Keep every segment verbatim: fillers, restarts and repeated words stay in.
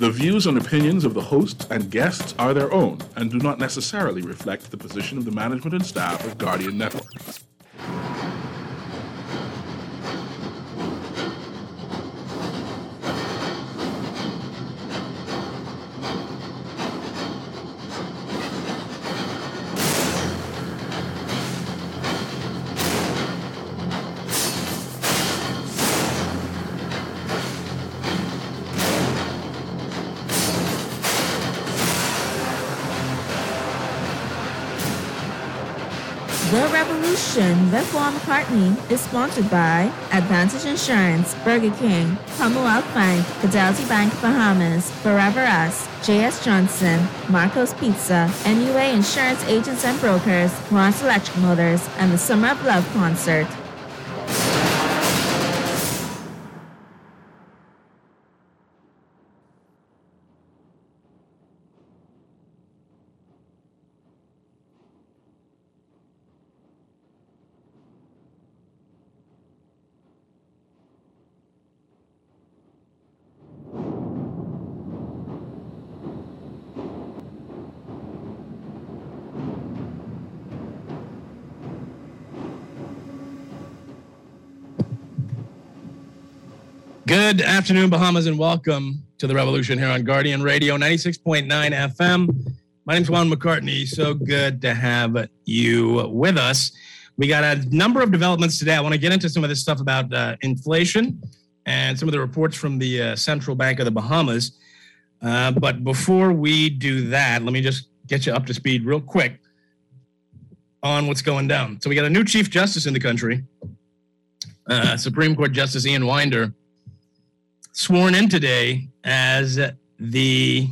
The views and opinions of the hosts and guests are their own and do not necessarily reflect the position of the management and staff of Guardian Network. The Revolution with Paul McCartney is sponsored by Advantage Insurance, Burger King, Commonwealth Bank, Fidelity Bank Bahamas, Forever Us, J S Johnson, Marco's Pizza, N U A Insurance Agents and Brokers, Ross Electric Motors, and the Summer of Love concert. Good afternoon, Bahamas, and welcome to the Revolution here on Guardian Radio, ninety-six point nine F M. My name's Juan McCartney. So good to have you with us. We got a number of developments today. I want to get into some of this stuff about uh, inflation and some of the reports from the uh, Central Bank of the Bahamas. Uh, but before we do that, let me just get you up to speed real quick on what's going down. So we got a new Chief Justice in the country, uh, Supreme Court Justice Ian Winder, sworn in today as the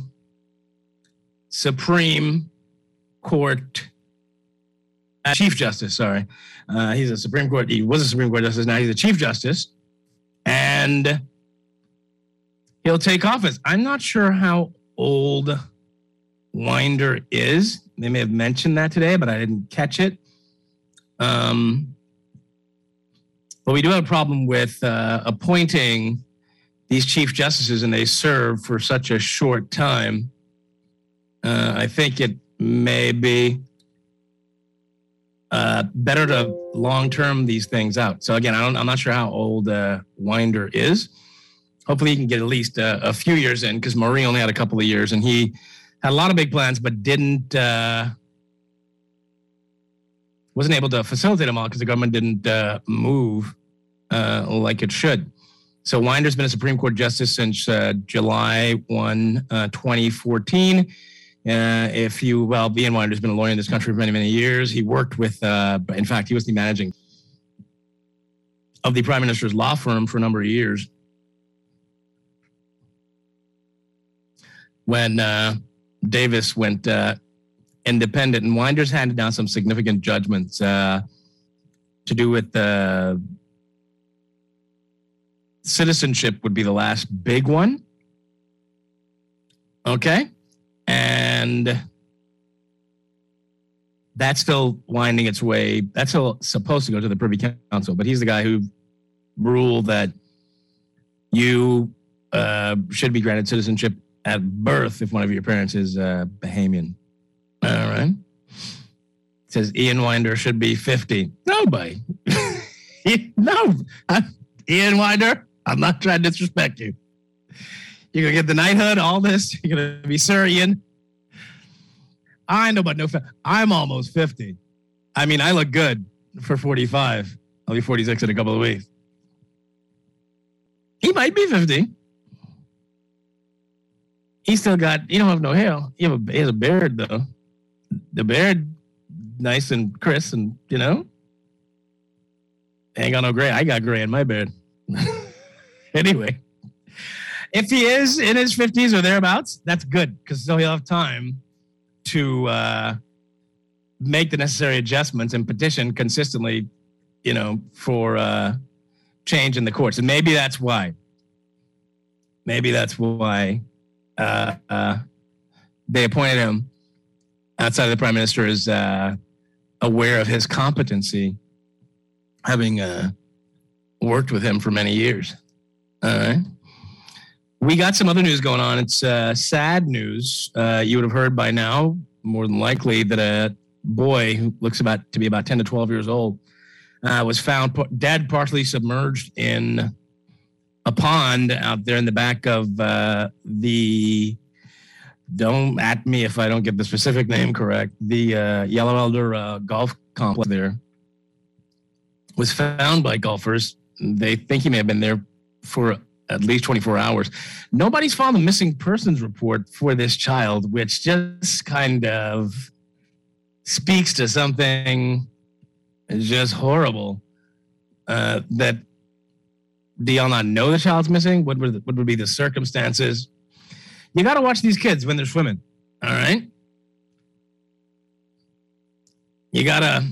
Supreme Court uh, Chief Justice. Sorry, uh, he's a Supreme Court. He was a Supreme Court Justice. Now he's a Chief Justice, and he'll take office. I'm not sure how old Winder is. They may have mentioned that today, but I didn't catch it. Um, but we do have a problem with uh, appointing these chief justices, and they serve for such a short time. Uh, I think it may be uh, better to long-term these things out. So again, I don't, I'm not sure how old uh, Winder is. Hopefully he can get at least uh, a few years in, because Marie only had a couple of years, and he had a lot of big plans, but didn't, uh, wasn't able to facilitate them all because the government didn't uh, move uh, like it should. So Winder's been a Supreme Court Justice since uh, July first, uh, twenty fourteen. Uh, if you, well, Ian Winder's been a lawyer in this country for many, many years. He worked with, uh, in fact, he was the managing of the Prime Minister's law firm for a number of years. When uh, Davis went uh, independent, and Winder's handed down some significant judgments uh, to do with uh, citizenship would be the last big one. Okay. And that's still winding its way. That's still supposed to go to the Privy Council, but he's the guy who ruled that you uh, should be granted citizenship at birth if one of your parents is uh, Bahamian. All right. It says Ian Winder should be fifty. Nobody. no. Ian Winder, I'm not trying to disrespect you. You're going to get the knighthood, all this. You're going to be Sir Ian. I know, but no, I'm almost fifty. I mean, I look good for forty-five. I'll be forty-six in a couple of weeks. He might be fifty. He still got, you don't have no hair. He, have a, he has a beard, though. The beard, nice and crisp, and, you know, ain't got no gray. I got gray in my beard. Anyway, if he is in his fifties or thereabouts, that's good, because so he'll have time to uh, make the necessary adjustments and petition consistently, you know, for uh, change in the courts. And maybe that's why. Maybe that's why uh, uh, they appointed him outside of the Prime Minister is uh, aware of his competency, having uh, worked with him for many years. All right. we got some other news going on. It's uh, sad news. Uh, you would have heard by now, more than likely, that a boy who looks about to be about ten to twelve years old uh, was found dead, partially submerged in a pond out there in the back of uh, the, don't at me if I don't get the specific name correct, the uh, Yellow Elder uh, golf complex there. Was found by golfers. They think he may have been there for at least twenty-four hours. Nobody's filed a missing persons report for this child, which just kind of speaks to something just horrible. Uh, that do y'all not know the child's missing? What would, what would be the circumstances? You got to watch these kids when they're swimming, all right? You got to...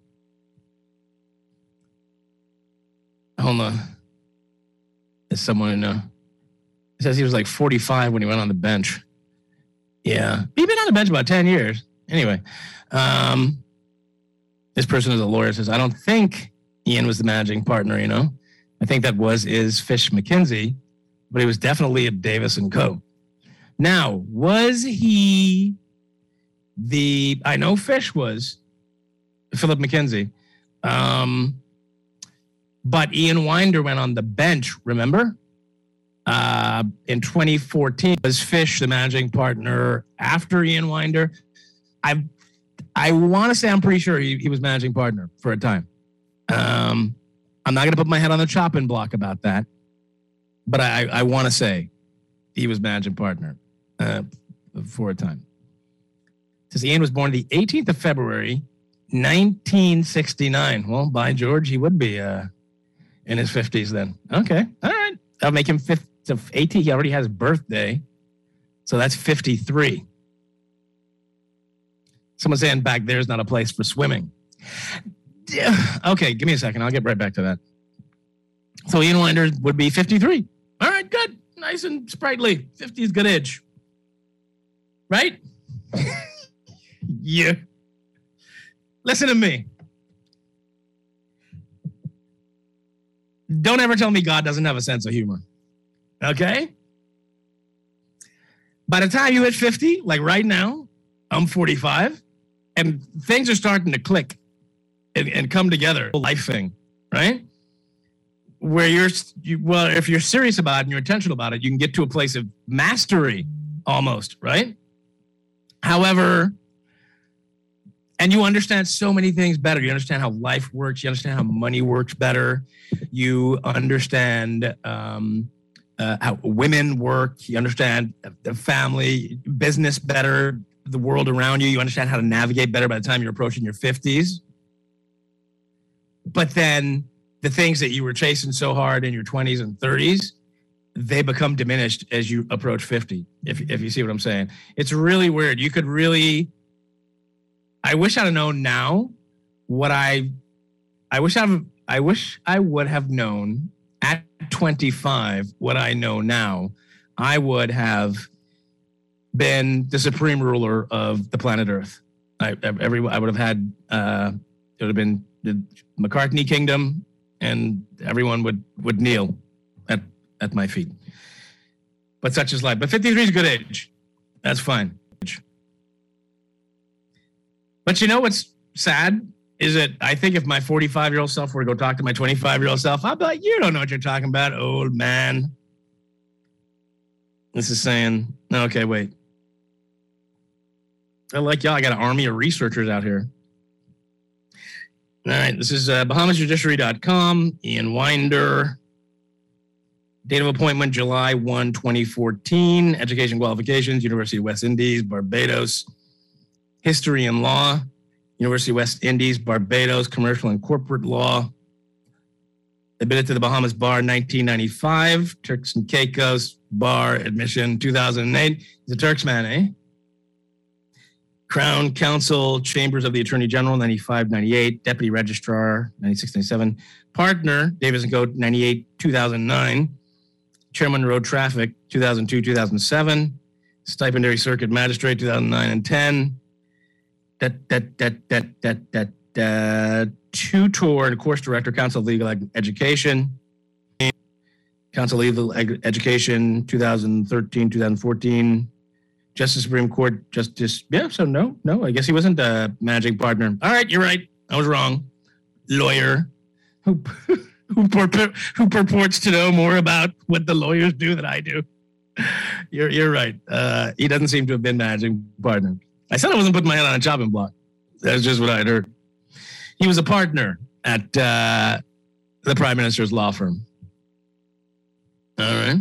Hold on. Is someone uh, it says he was like forty-five when he went on the bench. Yeah. He'd been on the bench about ten years. Anyway, um, this person is a lawyer, says, I don't think Ian was the managing partner, you know. I think that was is Fish McKenzie, but he was definitely at Davis and Co. Now, was he the, I know Fish was Philip McKenzie. Um, But Ian Winder went on the bench, remember? Uh, in twenty fourteen, was Fish the managing partner after Ian Winder? I I want to say I'm pretty sure he, he was managing partner for a time. Um, I'm not going to put my head on the chopping block about that, but I, I want to say he was managing partner uh, for a time. Says Ian was born the eighteenth of February, nineteen sixty-nine. Well, by George, he would be... Uh, in his fifties then. Okay. All right. That'll make him fifty, so eighty. He already has birthday. So that's fifty-three. Someone saying back there's not a place for swimming. Okay, give me a second. I'll get right back to that. So Ian Winder would be fifty-three. All right, good. Nice and sprightly. fifty is good age. Right? Yeah. Listen to me. Don't ever tell me God doesn't have a sense of humor. Okay? By the time you hit fifty, like right now, I'm forty-five, and things are starting to click and, and come together. A life thing, right? Where you're, you, well, if you're serious about it and you're intentional about it, you can get to a place of mastery almost, right? However, and you understand so many things better. You understand how life works. You understand how money works better. You understand um, uh, how women work. You understand the family, business better, the world around you. You understand how to navigate better by the time you're approaching your fifties. But then the things that you were chasing so hard in your twenties and thirties, they become diminished as you approach fifty, if, if you see what I'm saying. It's really weird. You could really... I wish I'd have known now what I, I wish I've, I wish I would have known at twenty-five what I know now. I would have been the supreme ruler of the planet Earth. I, every, I would have had, uh, it would have been the McCartney Kingdom, and everyone would, would kneel at, at my feet. But such is life. But fifty-three is a good age. That's fine. But you know what's sad is that I think if my forty-five-year-old self were to go talk to my twenty-five-year-old self, I'd be like, you don't know what you're talking about, old man. This is saying, okay, wait. I like y'all. I got an army of researchers out here. All right, this is uh, Bahamas Judiciary dot com, Ian Winder. Date of appointment, July first, twenty fourteen. Education qualifications, University of West Indies, Barbados. History and law, University of West Indies, Barbados, commercial and corporate law. Admitted to the Bahamas Bar in nineteen ninety-five. Turks and Caicos Bar admission two thousand eight. He's a Turks man, eh? Crown Counsel, Chambers of the Attorney General, ninety-five ninety-eight. Deputy Registrar, ninety-six ninety-seven. Partner, Davis and Co., ninety-eight two thousand nine. Chairman Road Traffic, two thousand two two thousand seven. Stipendiary Circuit Magistrate, two thousand nine and ten. That that that that that that uh, tutor and course director, Council of Legal Education. Council of Legal Ed- Education, twenty thirteen, twenty fourteen. Justice Supreme Court Justice. Yeah, so no, no, I guess he wasn't a managing partner. All right, you're right. I was wrong. Lawyer who who, purport, who purports to know more about what the lawyers do than I do. You're you're right. Uh, he doesn't seem to have been managing partner. I said I wasn't putting my head on a chopping block. That's just what I'd heard. He was a partner at uh, the Prime Minister's law firm. All right.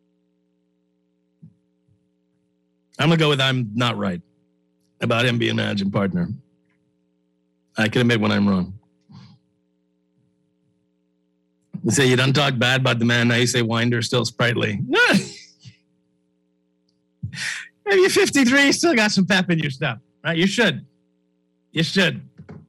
I'm going to go with I'm not right about him being managing partner. I can admit when I'm wrong. You say you don't talk bad about the man, now you say Winder still sprightly. You're fifty-three, you still got some pep in your step, right? You should. You should.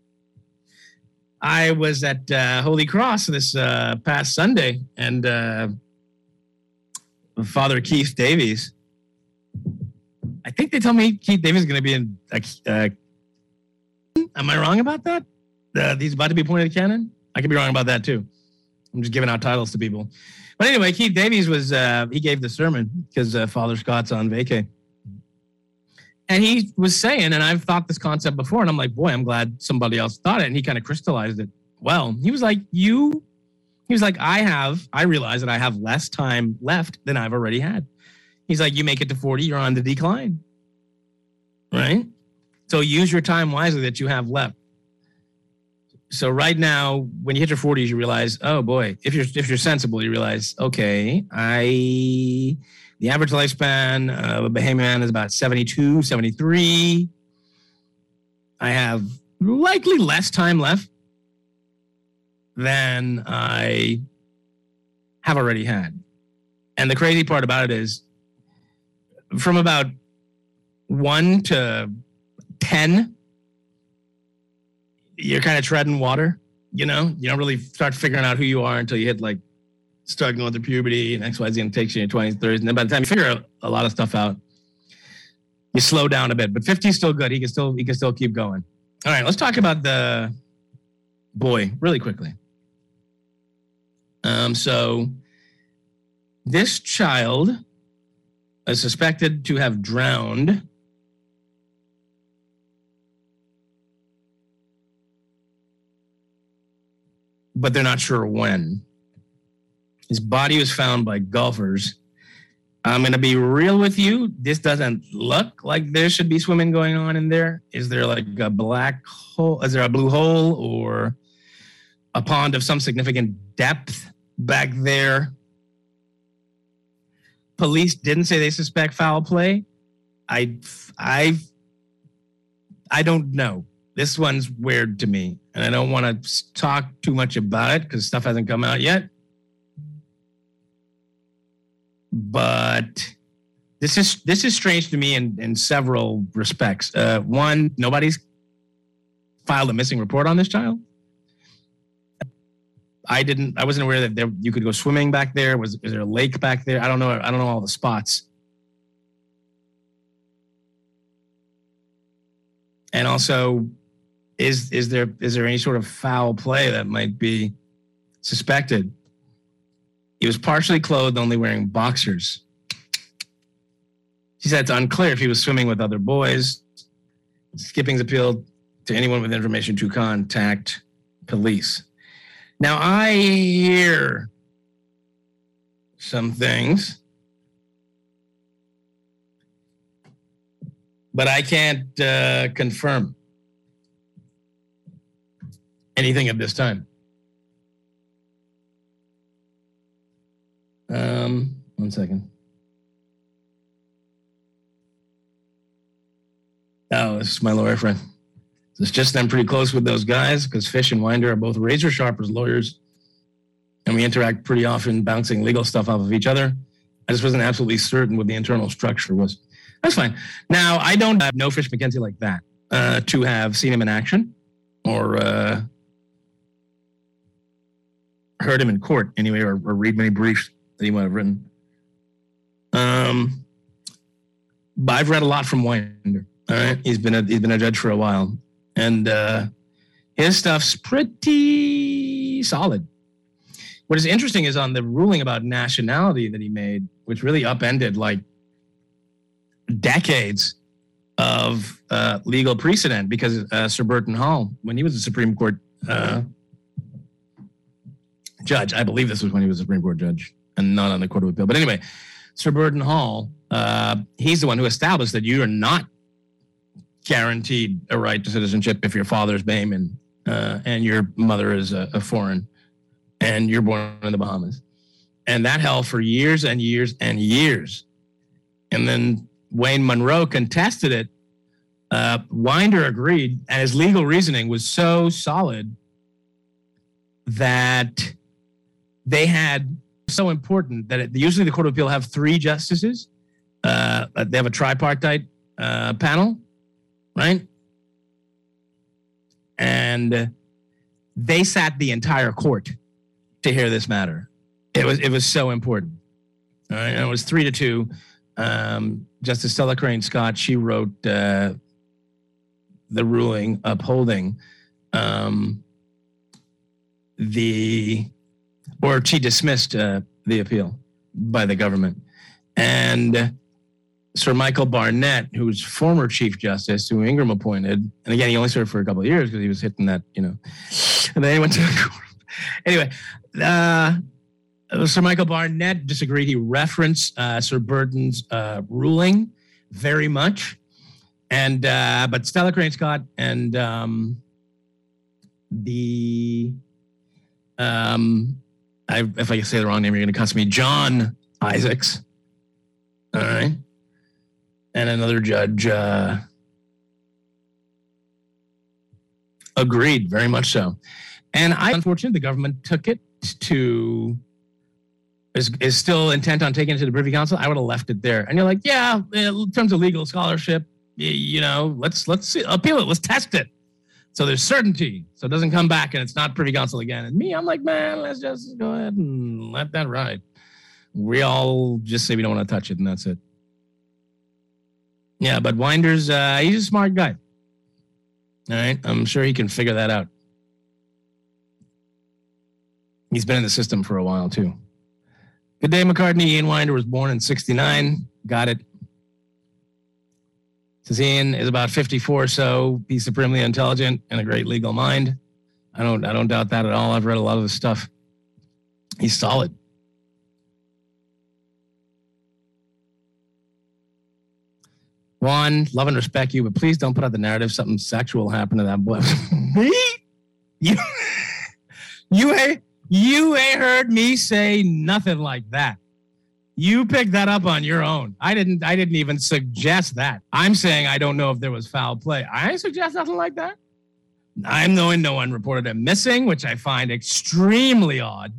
I was at uh, Holy Cross this uh, past Sunday, and uh, Father Keith Davies, I think they told me Keith Davies is going to be in. Uh, am I wrong about that? Uh, he's about to be appointed canon? I could be wrong about that too. I'm just giving out titles to people. But anyway, Keith Davies was, uh, he gave the sermon because uh, Father Scott's on vacay. And he was saying, and I've thought this concept before, and I'm like, boy, I'm glad somebody else thought it. And he kind of crystallized it well. He was like, you, he was like, I have, I realize that I have less time left than I've already had. He's like, you make it to forty, you're on the decline. Right? So use your time wisely that you have left. So right now, when you hit your forties, you realize, oh boy, if you're if you're sensible, you realize, okay, I the average lifespan of a Bahamian man is about seventy-two, seventy-three. I have likely less time left than I have already had. And the crazy part about it is, from about one to ten, you're kind of treading water, you know? You don't really start figuring out who you are until you hit, like, start going through puberty and X Y Z, and it takes you in your twenties, thirties. And then by the time you figure a lot of stuff out, you slow down a bit. But fifty is still good. He can still, he can still keep going. All right, let's talk about the boy really quickly. Um, so this child is suspected to have drowned but they're not sure when. His body was found by golfers. I'm going to be real with you. This doesn't look like there should be swimming going on in there. Is there like a black hole? Is there a blue hole or a pond of some significant depth back there? Police didn't say they suspect foul play. I, I, I don't know. This one's weird to me, and I don't want to talk too much about it because stuff hasn't come out yet. But this is this is strange to me in, in several respects. Uh, one, nobody's filed a missing report on this child. I didn't. I wasn't aware that there, you could go swimming back there. Was is there a lake back there? I don't know. I don't know all the spots. And also, is is there is there any sort of foul play that might be suspected? He was partially clothed, only wearing boxers. She said it's unclear if he was swimming with other boys. Skipping's appealed to anyone with information to contact police. Now, I hear some things, but I can't uh, confirm anything at this time. Um, one second. Oh, this is my lawyer friend. It's just I'm pretty close with those guys because Fish and Winder are both razor sharp as lawyers, and we interact pretty often, bouncing legal stuff off of each other. I just wasn't absolutely certain what the internal structure was. That's fine. Now, I don't have no Fish McKenzie like that uh, to have seen him in action or uh, heard him in court anyway, or, or read many briefs that he might have written. Um, but I've read a lot from Winder. All right, he's been a he's been a judge for a while, and uh, his stuff's pretty solid. what is interesting is on the ruling about nationality that he made, which really upended like decades of uh, legal precedent, because uh, Sir Burton Hall, when he was a Supreme Court uh, judge, I believe this was when he was a Supreme Court judge and not on the Court of Appeal. But anyway, Sir Burton Hall, uh, he's the one who established that you are not guaranteed a right to citizenship if your father's Bahamian uh, and your mother is a, a foreign and you're born in the Bahamas. And that held for years and years and years. And then Wayne Monroe contested it. Uh, Winder agreed, and his legal reasoning was so solid that they had so important that it, usually the Court of Appeal have three justices. Uh, they have a tripartite uh, panel, right? And they sat the entire court to hear this matter. It was it was so important. All right, and it was three to two. Um, Justice Stella Crane Scott, she wrote uh, the ruling upholding um, the, or she dismissed uh, the appeal by the government. And Sir Michael Barnett, who's former Chief Justice, who Ingram appointed, and again, he only served for a couple of years because he was hitting that, you know, and then he went to the court. Anyway, uh, Sir Michael Barnett disagreed. He referenced uh, Sir Burton's uh, ruling very much. And, uh, but Stella Crane Scott and um, the, um, I, if I say the wrong name, you're going to cuss me, John Isaacs. All right. And another judge uh, agreed, very much so. And I, unfortunately, the government took it to, is, is still intent on taking it to the Privy Council. I would have left it there. And you're like, yeah, in terms of legal scholarship, you know, let's let's see, appeal it, let's test it. So there's certainty. So it doesn't come back and it's not Privy Council again. And me, I'm like, man, let's just go ahead and let that ride. We all just say we don't want to touch it, and that's it. Yeah, but Winder's, uh, he's a smart guy. All right, I'm sure he can figure that out. He's been in the system for a while, too. Good day, McCartney. Ian Winder was born in sixty-nine. Got it. Says Ian is about fifty-four, so he's supremely intelligent and a great legal mind. I don't, I don't doubt that at all. I've read a lot of his stuff. He's solid. Juan, love and respect you, but please don't put out the narrative something sexual happened to that boy. Me? You, you, ain't, you ain't heard me say nothing like that. You picked that up on your own. I didn't I didn't even suggest that. I'm saying I don't know if there was foul play. I didn't suggest nothing like that. I'm knowing no one reported him missing, which I find extremely odd.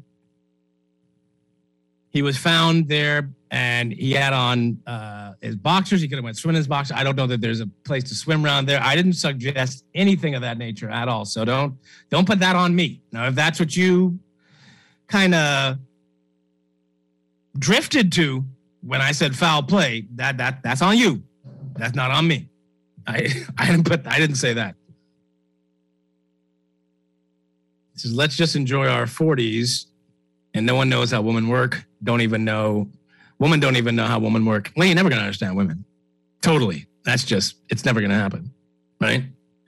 He was found there, and he had on uh, his boxers. He could have went swimming in his boxers. I don't know that there's a place to swim around there. I didn't suggest anything of that nature at all. So don't don't put that on me. Now, if that's what you kind of drifted to when I said foul play, that that that's on you. That's not on me. I I didn't put I didn't say that. It says, let's just enjoy our forties, and no one knows how women work. Don't even know. Women don't even know how women work. Well, you're never going to understand women. Totally. That's just, it's never going to happen. Right?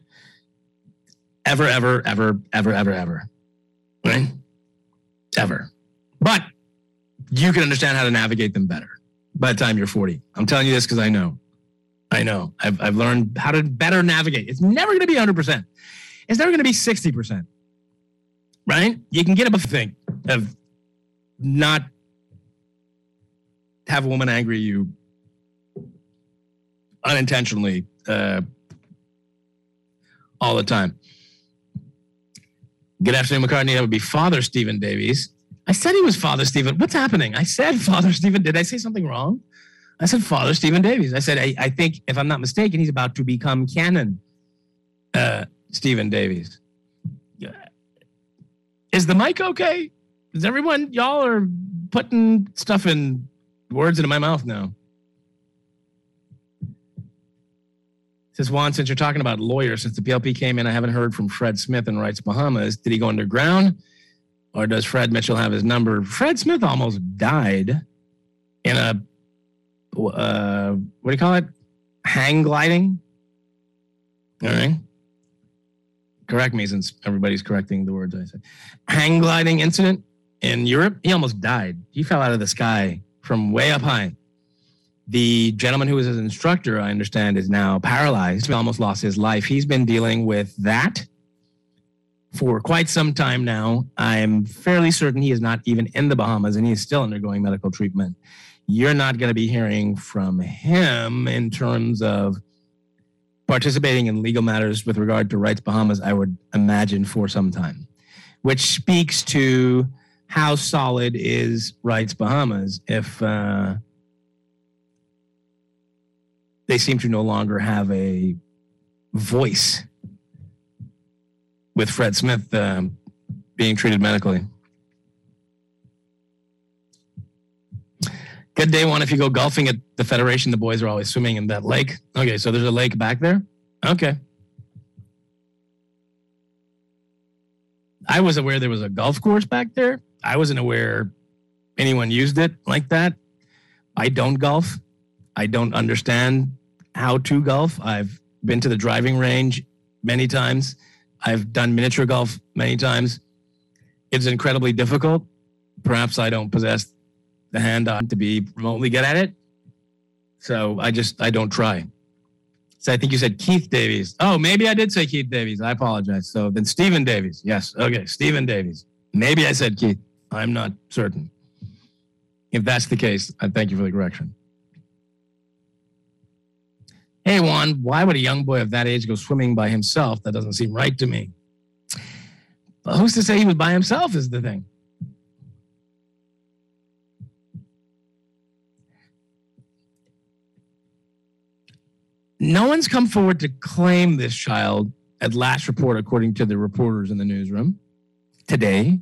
Ever, ever, ever, ever, ever, ever. Right? Ever. But you can understand how to navigate them better by the time you're forty. I'm telling you this because I know. I know. I've, I've learned how to better navigate. It's never going to be one hundred percent. It's never going to be sixty percent. Right? You can get a thing of not have a woman angry you unintentionally uh, all the time. Good afternoon, McCartney. That would be Father Stephen Davies. I said he was Father Stephen. What's happening? I said Father Stephen. Did I say something wrong? I said Father Stephen Davies. I said, I, I think, if I'm not mistaken, he's about to become canon uh, Stephen Davies. Is the mic okay? Is everyone, y'all are putting stuff in words into my mouth now. Says Juan, since you're talking about lawyers, since the P L P came in, I haven't heard from Fred Smith in Rights Bahamas. Did he go underground? or does Fred Mitchell have his number? Fred Smith almost died in a, uh, what do you call it? Hang gliding? All right. Correct me since everybody's correcting the words I said. Hang gliding incident in Europe. He almost died. He fell out of the sky from way up high. The gentleman who was his instructor, I understand, is now paralyzed. He almost lost his life. He's been dealing with that for quite some time now. I'm fairly certain he is not even in the Bahamas, and he is still undergoing medical treatment. You're not going to be hearing from him in terms of participating in legal matters with regard to Rights Bahamas, I would imagine, for some time, which speaks to how solid is Rights Bahamas if uh, they seem to no longer have a voice with Fred Smith uh, being treated medically. Good day one if you go golfing at the Federation. The boys are always swimming in that lake. Okay, so there's a lake back there? Okay. I was aware there was a golf course back there. I wasn't aware anyone used it like that. I don't golf. I don't understand how to golf. I've been to the driving range many times. I've done miniature golf many times. It's incredibly difficult. Perhaps I don't possess the hand on to be remotely good at it. So I just, I don't try. So I think you said Keith Davies. Oh, maybe I did say Keith Davies. I apologize. So then Stephen Davies. Yes. Okay. Stephen Davies. Maybe I said Keith. I'm not certain. If that's the case, I thank you for the correction. Hey, Juan, why would a young boy of that age go swimming by himself? That doesn't seem right to me. But who's to say he was by himself is the thing. No one's come forward to claim this child at last report, according to the reporters in the newsroom today.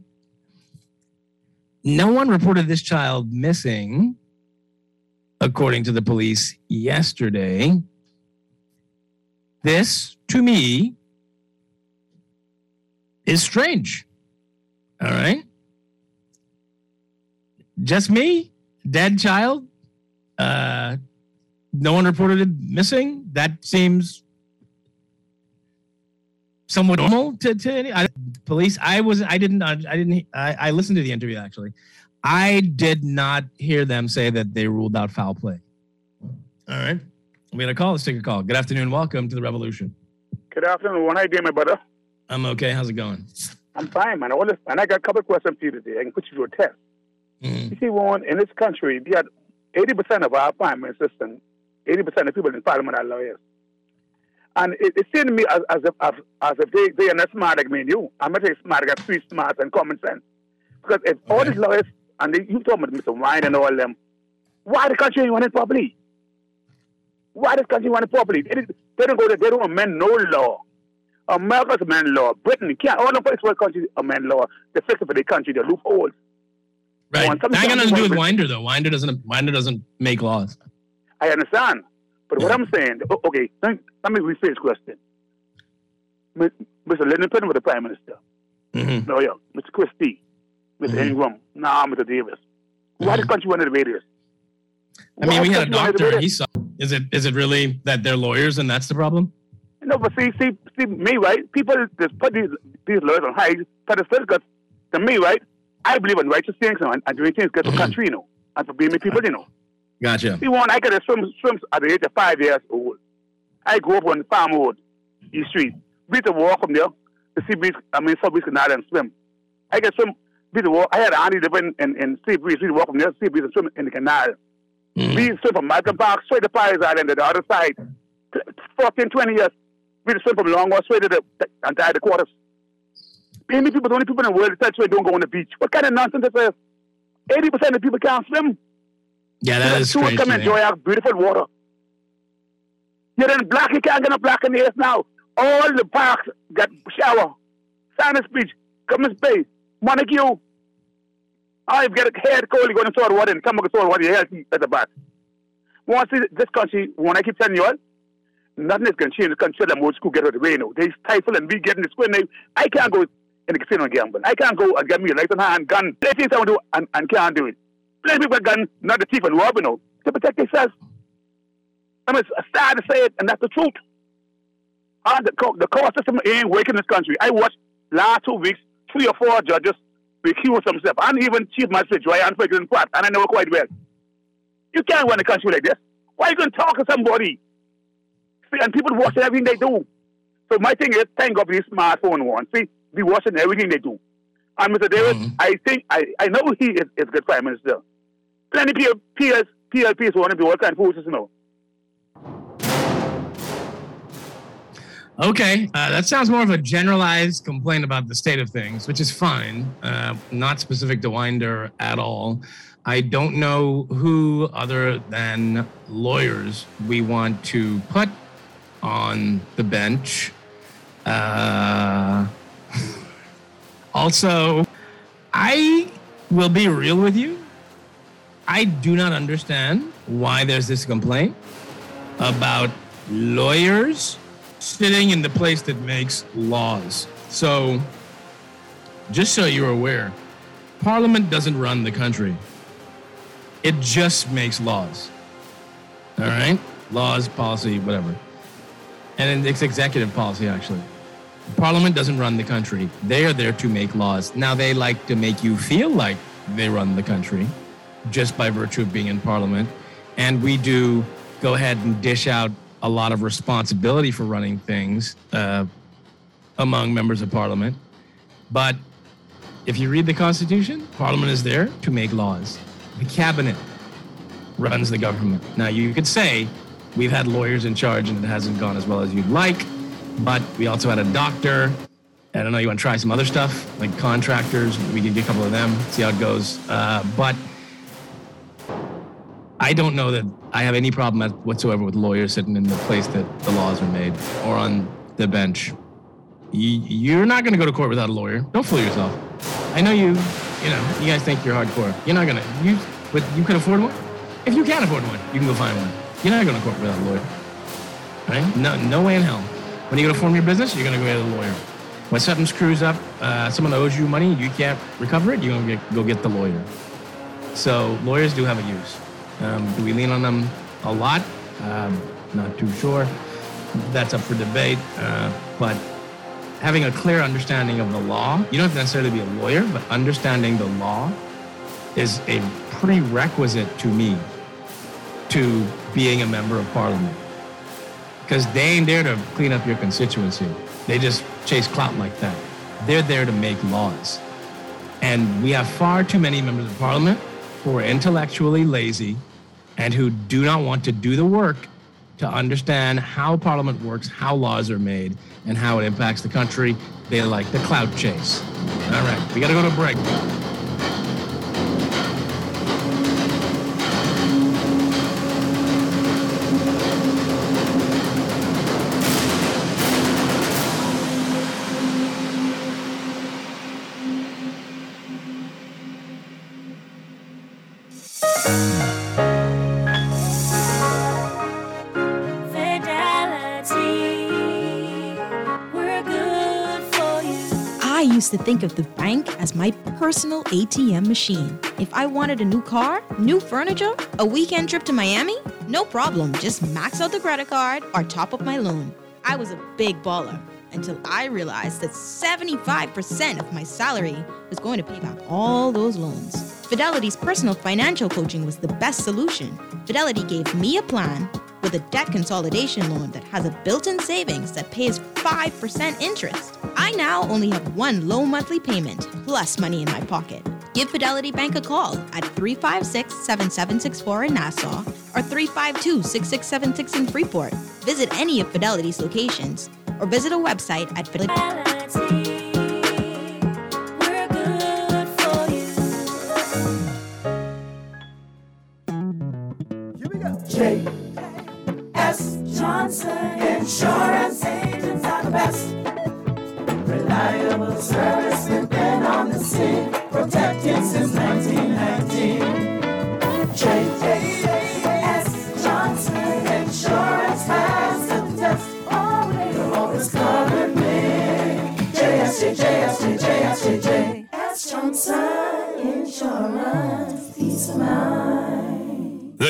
No one reported this child missing, according to the police yesterday. This, to me, is strange. All right? Just me? Dead child? Uh... No one reported it missing. That seems somewhat normal to, to any I, police. I was. I didn't. I didn't. I, I listened to the interview actually. I did not hear them say that they ruled out foul play. All right. I'm gonna call. Let's take a call. Good afternoon. Welcome to the Revolution. Good afternoon. How are you doing, my brother? I'm okay. How's it going? I'm fine, man. I want to, and I got a couple of questions for you today. I can put you to a test. Mm-hmm. You see, Warren, in this country, we had eighty percent of our parliament system. eighty percent of people in parliament are lawyers. And it, it seems to me as, as if, as, as if they, they are not smart like me and you. I'm not smart, I got street smarts and common sense. Because if okay. all these lawyers, and they, you talk about Mister Wine and all them, why the country ain't running properly? Why this country running properly? They, they don't go there, they don't amend no law. America's amend law. Britain, can't, all the first world countries amend law. They fix it for their country, the loopholes. Right. That got nothing to do with Winder, though. Winder doesn't, Winder doesn't make laws. I understand. But yeah. what I'm saying, okay, let me rephrase the question. Mister Livingston was the Prime Minister. Mm-hmm. No, yeah. Mister Christie, Mister Mm-hmm. Ingram, now Mister Davis. Mm-hmm. Why the country went to the Raiders? I mean, Why we had a doctor and he saw. Is it is it really that they're lawyers and that's the problem? No, but see, see, see me, right? People just put these these lawyers on high pedestals because to me, right, I believe in righteous things and, and doing things good for mm-hmm. country, you know, and for being people, you know. Gotcha. See, one, I got to swim, swim at the age of five years old. I grew up on Farm Road, East Street. We used to walk from there to see Breeze, I mean, South Breeze Canal and swim. I could swim, we used to walk. I had an auntie living in, in Sea Breeze. We used to walk from there to Sea Breeze and swim in the canal. Mm-hmm. We used to swim from Malcolm Park, straight to Paris Island to the other side. fourteen, twenty years. We used to swim from Longmore, straight to the, the entire the quarters. Many people, the only people in the world that don't go on the beach. What kind of nonsense is this? eighty percent of people can't swim. Yeah, that so is strange. Come enjoy our beautiful water. You're in black, you can't get a black in the air now. All the parks got shower. Sanders Beach, Cummins Bay, Montague. Oh, you get a head cold, you go to salt water and come back to salt water, you're healthy at the back. Once this country, when I keep telling you all, nothing is going to change. This country, them old school get out of the way now. They stifle and we get in the square now. I can't go in the casino and gamble. I can't go and get me a license and gun. They think someone do and, and can't do it. Plenty of people got guns, not the thief and robber, you know, to protect themselves. I mean, it's sad to say it, and that's the truth. Uh, the, the court system ain't working in this country. I watched last two weeks, three or four judges recuse themselves, and even Chief Magistrate Joy and Ferguson Pratt, and I know quite well. You can't run a country like this. Why are you going to talk to somebody? See, and people watching everything they do. So my thing is, thank God for these smartphone ones. See, be watching everything they do. And Mister Davis, mm-hmm. I think, I, I know he is, is a good Prime Minister. Plenty of peers, P L Ps want to be all kinds of fools, you know. Okay, uh, that sounds more of a generalized complaint about the state of things, which is fine, uh, not specific to Winder at all. I don't know who other than lawyers we want to put on the bench. Uh, also, I will be real with you. I do not understand why there's this complaint about lawyers sitting in the place that makes laws. So, just so you're aware, Parliament doesn't run the country. It just makes laws. All right? Laws, policy, whatever. And it's executive policy, actually. Parliament doesn't run the country. They are there to make laws. Now, they like to make you feel like they run the country just by virtue of being in Parliament. And we do go ahead and dish out a lot of responsibility for running things uh, among members of Parliament. But if you read the Constitution, Parliament is there to make laws. The cabinet runs the government. Now, you could say we've had lawyers in charge and it hasn't gone as well as you'd like, but we also had a doctor. I don't know, you want to try some other stuff, like contractors? We could get a couple of them, see how it goes. Uh, but I don't know that I have any problem whatsoever with lawyers sitting in the place that the laws are made or on the bench. You're not going to go to court without a lawyer. Don't fool yourself. I know you, you know, you guys think you're hardcore. You're not going to, you, but you can afford one? If you can't afford one, you can go find one. You're not going to court without a lawyer. Right? No, no way in hell. When you go to form your business, you're going to go get a lawyer. When something screws up, uh, someone owes you money, you can't recover it, you're going to go get the lawyer. So lawyers do have a use. Um, do we lean on them a lot? Um, not too sure. That's up for debate. Uh, but having a clear understanding of the law, you don't have to necessarily be a lawyer, but understanding the law is a prerequisite to me to being a member of Parliament. Because they ain't there to clean up your constituency. They just chase clout like that. They're there to make laws. And we have far too many members of Parliament who are intellectually lazy and who do not want to do the work to understand how Parliament works, how laws are made, and how it impacts the country. They like the clout chase. All right, we got to go to a break. To think of the bank as my personal A T M machine. If I wanted a new car, new furniture, a weekend trip to Miami, no problem, just max out the credit card or top up my loan. I was a big baller until I realized that seventy-five percent of my salary was going to pay back all those loans. Fidelity's personal financial coaching was the best solution. Fidelity gave me a plan with a debt consolidation loan that has a built-in savings that pays five percent interest. I now only have one low monthly payment, plus money in my pocket. Give Fidelity Bank a call at three five six, seven seven six four in Nassau or three five two, six six seven six in Freeport. Visit any of Fidelity's locations or visit a website at Fidelity. We're good for you. Here we go. J S Johnson Insurance Agents are the best. Reliable service, we've been on the scene, protecting since nineteen nineteen. J S Johnson Insurance has the test. Always, you're always covered me. J S J, J S J, J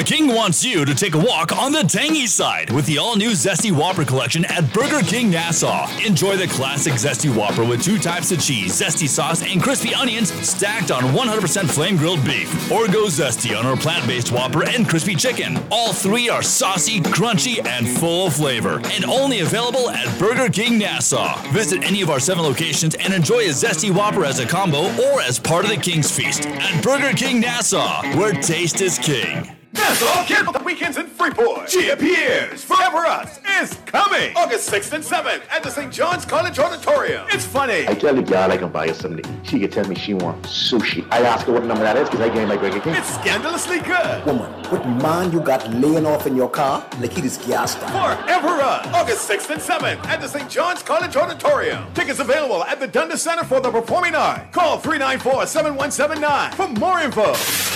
The King wants you to take a walk on the tangy side with the all-new Zesty Whopper collection at Burger King Nassau. Enjoy the classic Zesty Whopper with two types of cheese, zesty sauce, and crispy onions stacked on one hundred percent flame-grilled beef. Or go Zesty on our plant-based Whopper and crispy chicken. All three are saucy, crunchy, and full of flavor. And only available at Burger King Nassau. Visit any of our seven locations and enjoy a Zesty Whopper as a combo or as part of the King's Feast at Burger King Nassau, where taste is king. Nassau Kid Weekends in Freeport. She appears. Forever Us is coming. August sixth and seventh at the Saint John's College Auditorium. It's funny. I tell the gal I can buy her something to eat. She can tell me she wants sushi. I ask her what number that is because I gave my Burger King. It's scandalously good. Woman, what man you got laying off in your car like he is gas tank? Forever Us. August sixth and seventh at the Saint John's College Auditorium. Tickets available at the Dundas Center for the Performing Arts. Call three nine four, seven one seven nine for more info.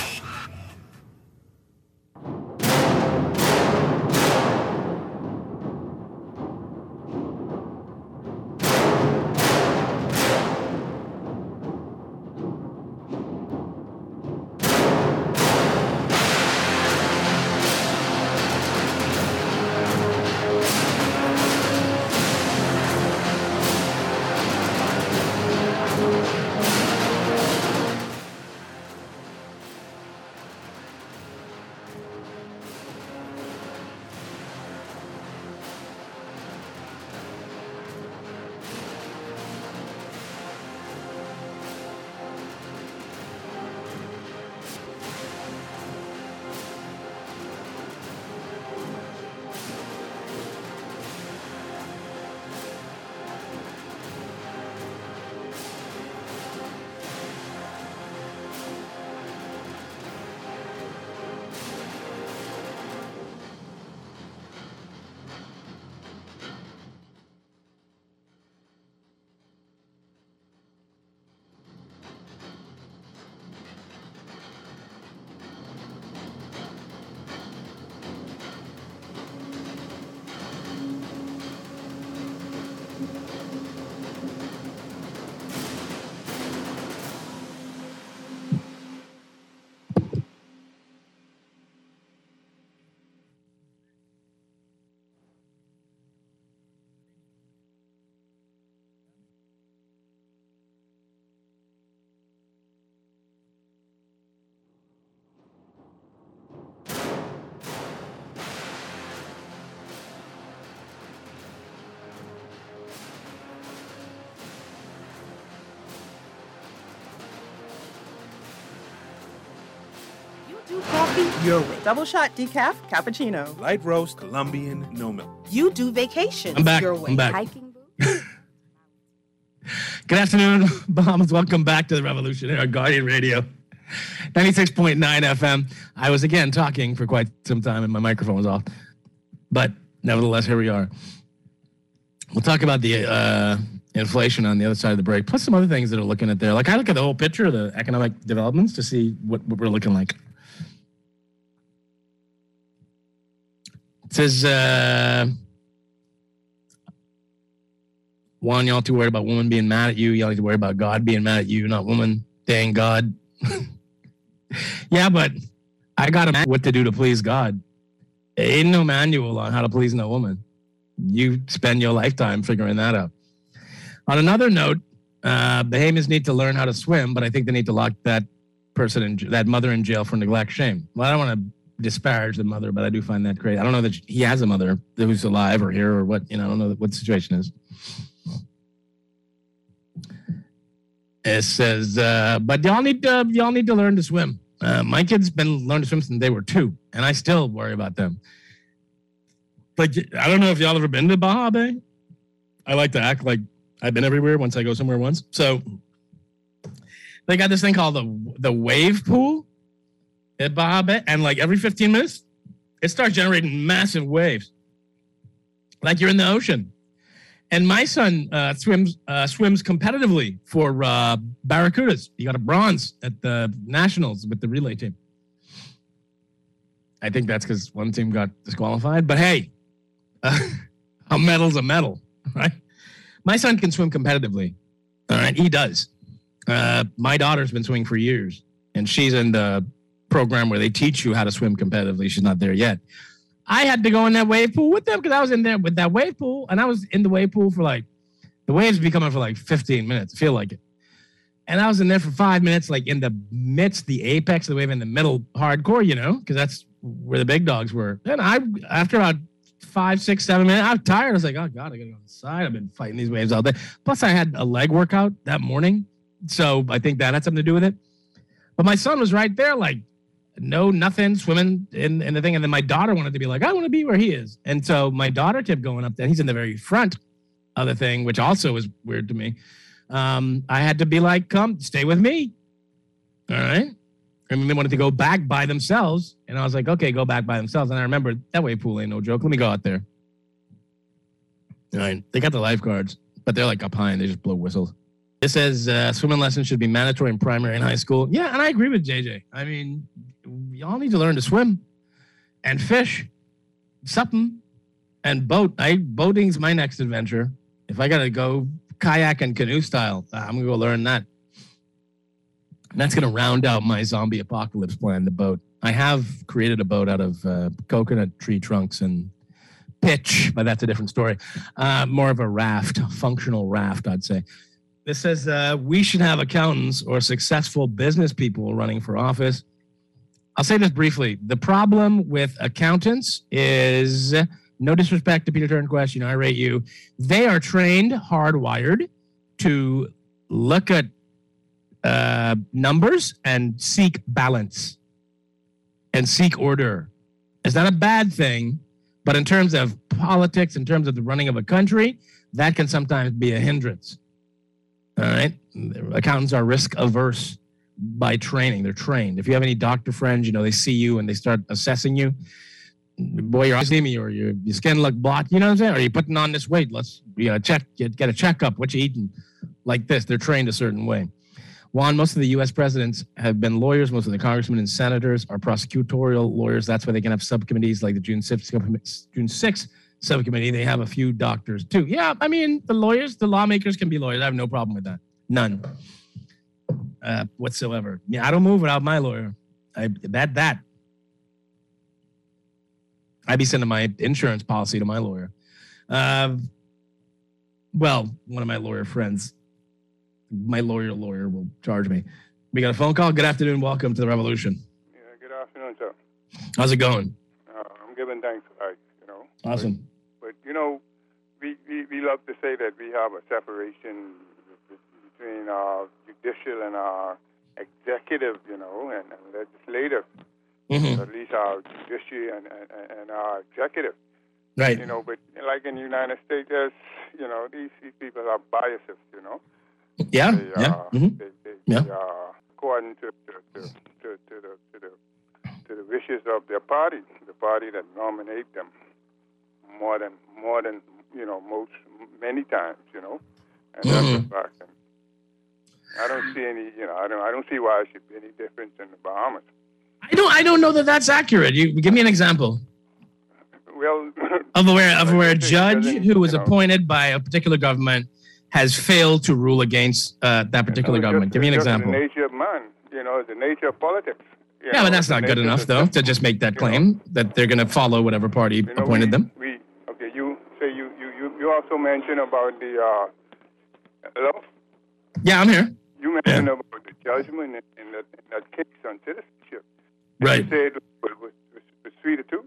Do coffee your way. Double shot decaf cappuccino. Light roast Colombian, no milk. You do vacation I'm back. your way. I'm back. Hiking. Good afternoon, Bahamas. Welcome back to the Revolution here on Guardian Radio, ninety-six point nine F M. I was again talking for quite some time and my microphone was off, but nevertheless, here we are. We'll talk about the uh, inflation on the other side of the break, plus some other things that are looking at there. Like I look at the whole picture of the economic developments to see what, what we're looking like. It says, uh, Juan, y'all too worried about women being mad at you. Y'all need to worry about God being mad at you, not woman. Dang God. Yeah, but I got to know what to do to please God. There ain't no manual on how to please no woman. You spend your lifetime figuring that out. On another note, uh, Bahamians need to learn how to swim, but I think they need to lock that person, in, that mother in jail for neglect, shame. Well, I don't want to disparage the mother, but I do find that great. I don't know that he has a mother who's alive or here or what, you know, I don't know what the situation is. It says, uh, but y'all need to, y'all need to learn to swim. Uh, my kids been learning to swim since they were two, and I still worry about them. Like, I don't know if y'all ever been to Baja Bay. I like to act like I've been everywhere once I go somewhere once. So they got this thing called the the wave pool at Baja Bay, and like every fifteen minutes, it starts generating massive waves, like you're in the ocean. And my son uh, swims uh, swims competitively for uh, Barracudas. He got a bronze at the Nationals with the relay team. I think that's because one team got disqualified. But hey, uh, a medal's a medal, right? My son can swim competitively. All right, he does. Uh, my daughter's been swimming for years, and she's in the program where they teach you how to swim competitively. She's not there yet. I had to go in that wave pool with them because I was in there with that wave pool, and I was in the wave pool for like, the waves be coming for like fifteen minutes, I feel like it. And I was in there for five minutes, like in the midst, the apex of the wave, in the middle, hardcore, you know, because that's where the big dogs were. And I, after about five, six, seven minutes, I was tired. I was like, oh God, I gotta go on the side. I've been fighting these waves all day. Plus I had a leg workout that morning. So I think that had something to do with it. But my son was right there, like, no, nothing, swimming in, in the thing. And then my daughter wanted to be like, I want to be where he is. And so my daughter kept going up there. He's in the very front of the thing, which also was weird to me. Um, I had to be like, come, stay with me. All right. And then they wanted to go back by themselves. And I was like, okay, go back by themselves. And I remember that wave pool ain't no joke. Let me go out there. All right. They got the lifeguards, but they're like up high and they just blow whistles. It says uh, swimming lessons should be mandatory in primary and high school. Yeah, and I agree with J J. I mean, y'all need to learn to swim and fish, something, and boat. I boating's my next adventure. If I got to go kayak and canoe style, I'm going to go learn that. And that's going to round out my zombie apocalypse plan, the boat. I have created a boat out of uh, coconut tree trunks and pitch, but that's a different story. Uh, more of a raft, functional raft, I'd say. This says uh, we should have accountants or successful business people running for office. I'll say this briefly. The problem with accountants is, no disrespect to Peter Turnquest, you know, I rate you. They are trained, hardwired to look at uh, numbers and seek balance and seek order. It's not a bad thing, but in terms of politics, in terms of the running of a country, that can sometimes be a hindrance. All right. Accountants are risk averse by training. They're trained. If you have any doctor friends, you know, they see you and they start assessing you. Boy, you're see me, or your, your skin look blocked. You know what I'm saying? Or you're putting on this weight. Let's you know, check, get, get a checkup. What you eating? Like this. They're trained a certain way. Juan, most of the U S presidents have been lawyers. Most of the congressmen and senators are prosecutorial lawyers. That's why they can have subcommittees like the June sixth, June sixth subcommittee. They have a few doctors too. Yeah, I mean, the lawyers, the lawmakers can be lawyers. I have no problem with that. None. Uh, whatsoever. Yeah, I don't move without my lawyer. I that that. I'd be sending my insurance policy to my lawyer. Uh, well, one of my lawyer friends, my lawyer lawyer will charge me. We got a phone call. Good afternoon. Welcome to the Revolution. Yeah, good afternoon, sir. How's it going? Uh, I'm giving thanks for life, you know. Awesome. But, but you know, we, we, we love to say that we have a separation between our judicial and our executive, you know, and, and legislative. Mm-hmm. At least our judiciary and, and, and our executive. Right. You know, but like in the United States, there's, you know, these, these people are biases, you know. Yeah, they, yeah. Uh, mm-hmm. they, they, yeah. they are according to, to, to, to, to, the, to, the, to the wishes of their party, the party that nominate them more than, more than you know, most, many times, you know. And mm-hmm. that's a fact. And I don't see any, you know, I don't, I don't see why it should be any difference in the Bahamas. I don't. I don't know that that's accurate. You give me an example. Well, of where of where a judge who was appointed by a particular government has failed to rule against uh, that particular you know, government. Just, give me an just example. The nature of man, you know, the nature of politics. Yeah, know, but that's not good enough, though, to just make that claim know, that they're going to follow whatever party you know, appointed we, them. We okay. You say you you you, you also mentioned about the uh, hello. Yeah, I'm here. You mentioned yeah. about the judgment in, in, that, in that case on citizenship. Right. You said it was, was, was three to two.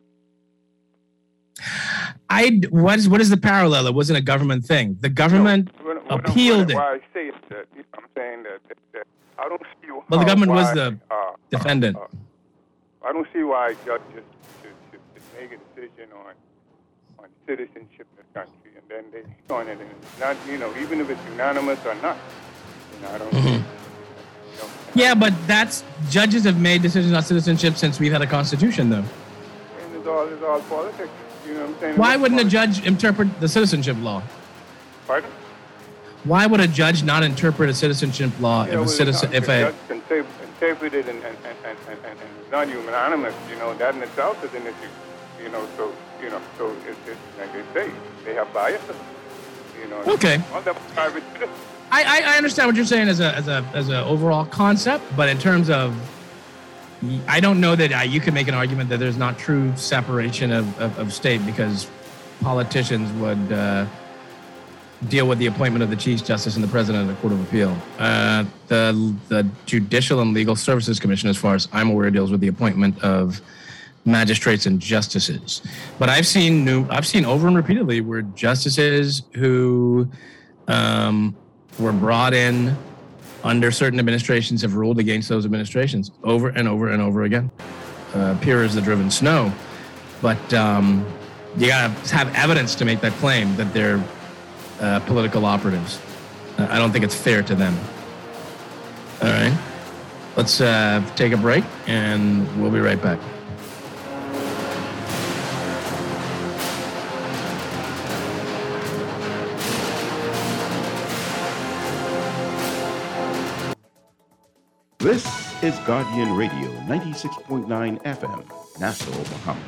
I what is what is the parallel? It wasn't a government thing. The government no, what, what appealed I'm, it. Why I say that, you know, I'm saying that, that, that I don't see how, well, the government why, was the uh, defendant. Uh, uh, I don't see why judges should, should, should make a decision on on citizenship in the country, and then they on it, and it's not, you know, even if it's unanimous or not. You know, I don't. Mm-hmm. Yeah, but that's judges have made decisions on citizenship since we've had a constitution, though. And it's all it's all politics. You know what I'm saying? Why wouldn't a judge interpret the citizenship law? Pardon? Why would a judge not interpret a citizenship law you if know, a citizen, if a judge can interpret it and and, and, and, and, and it's not unanimous? You know, that in itself is an issue. You know, so you know, so it's, it's like they say, they have biases. You know. Okay. All them private citizens. I, I understand what you're saying as a as a as a overall concept, but in terms of I don't know that uh, you can make an argument that there's not true separation of, of, of state because politicians would uh, deal with the appointment of the Chief Justice and the President of the Court of Appeal. Uh, the the Judicial and Legal Services Commission, as far as I'm aware, deals with the appointment of magistrates and justices. But I've seen new, I've seen over and repeatedly where justices who um, were brought in under certain administrations have ruled against those administrations over and over and over again. Uh, pure as the driven snow. But um, you gotta have evidence to make that claim that they're uh, political operatives. Uh, I don't think it's fair to them. All right, let's uh, take a break and we'll be right back. This is Guardian Radio, ninety-six point nine F M, Nassau, Bahamas.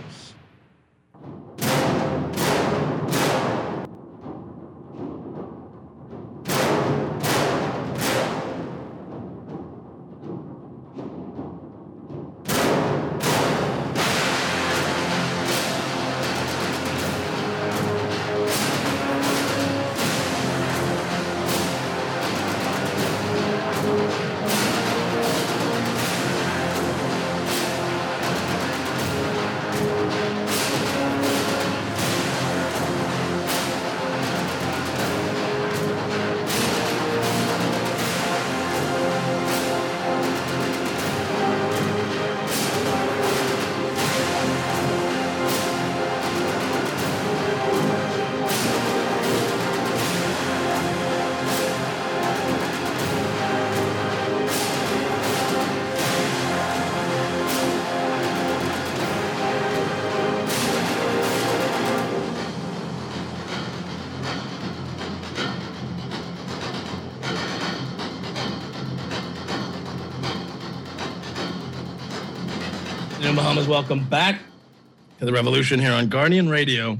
Bahamas, welcome back to the Revolution here on Guardian Radio,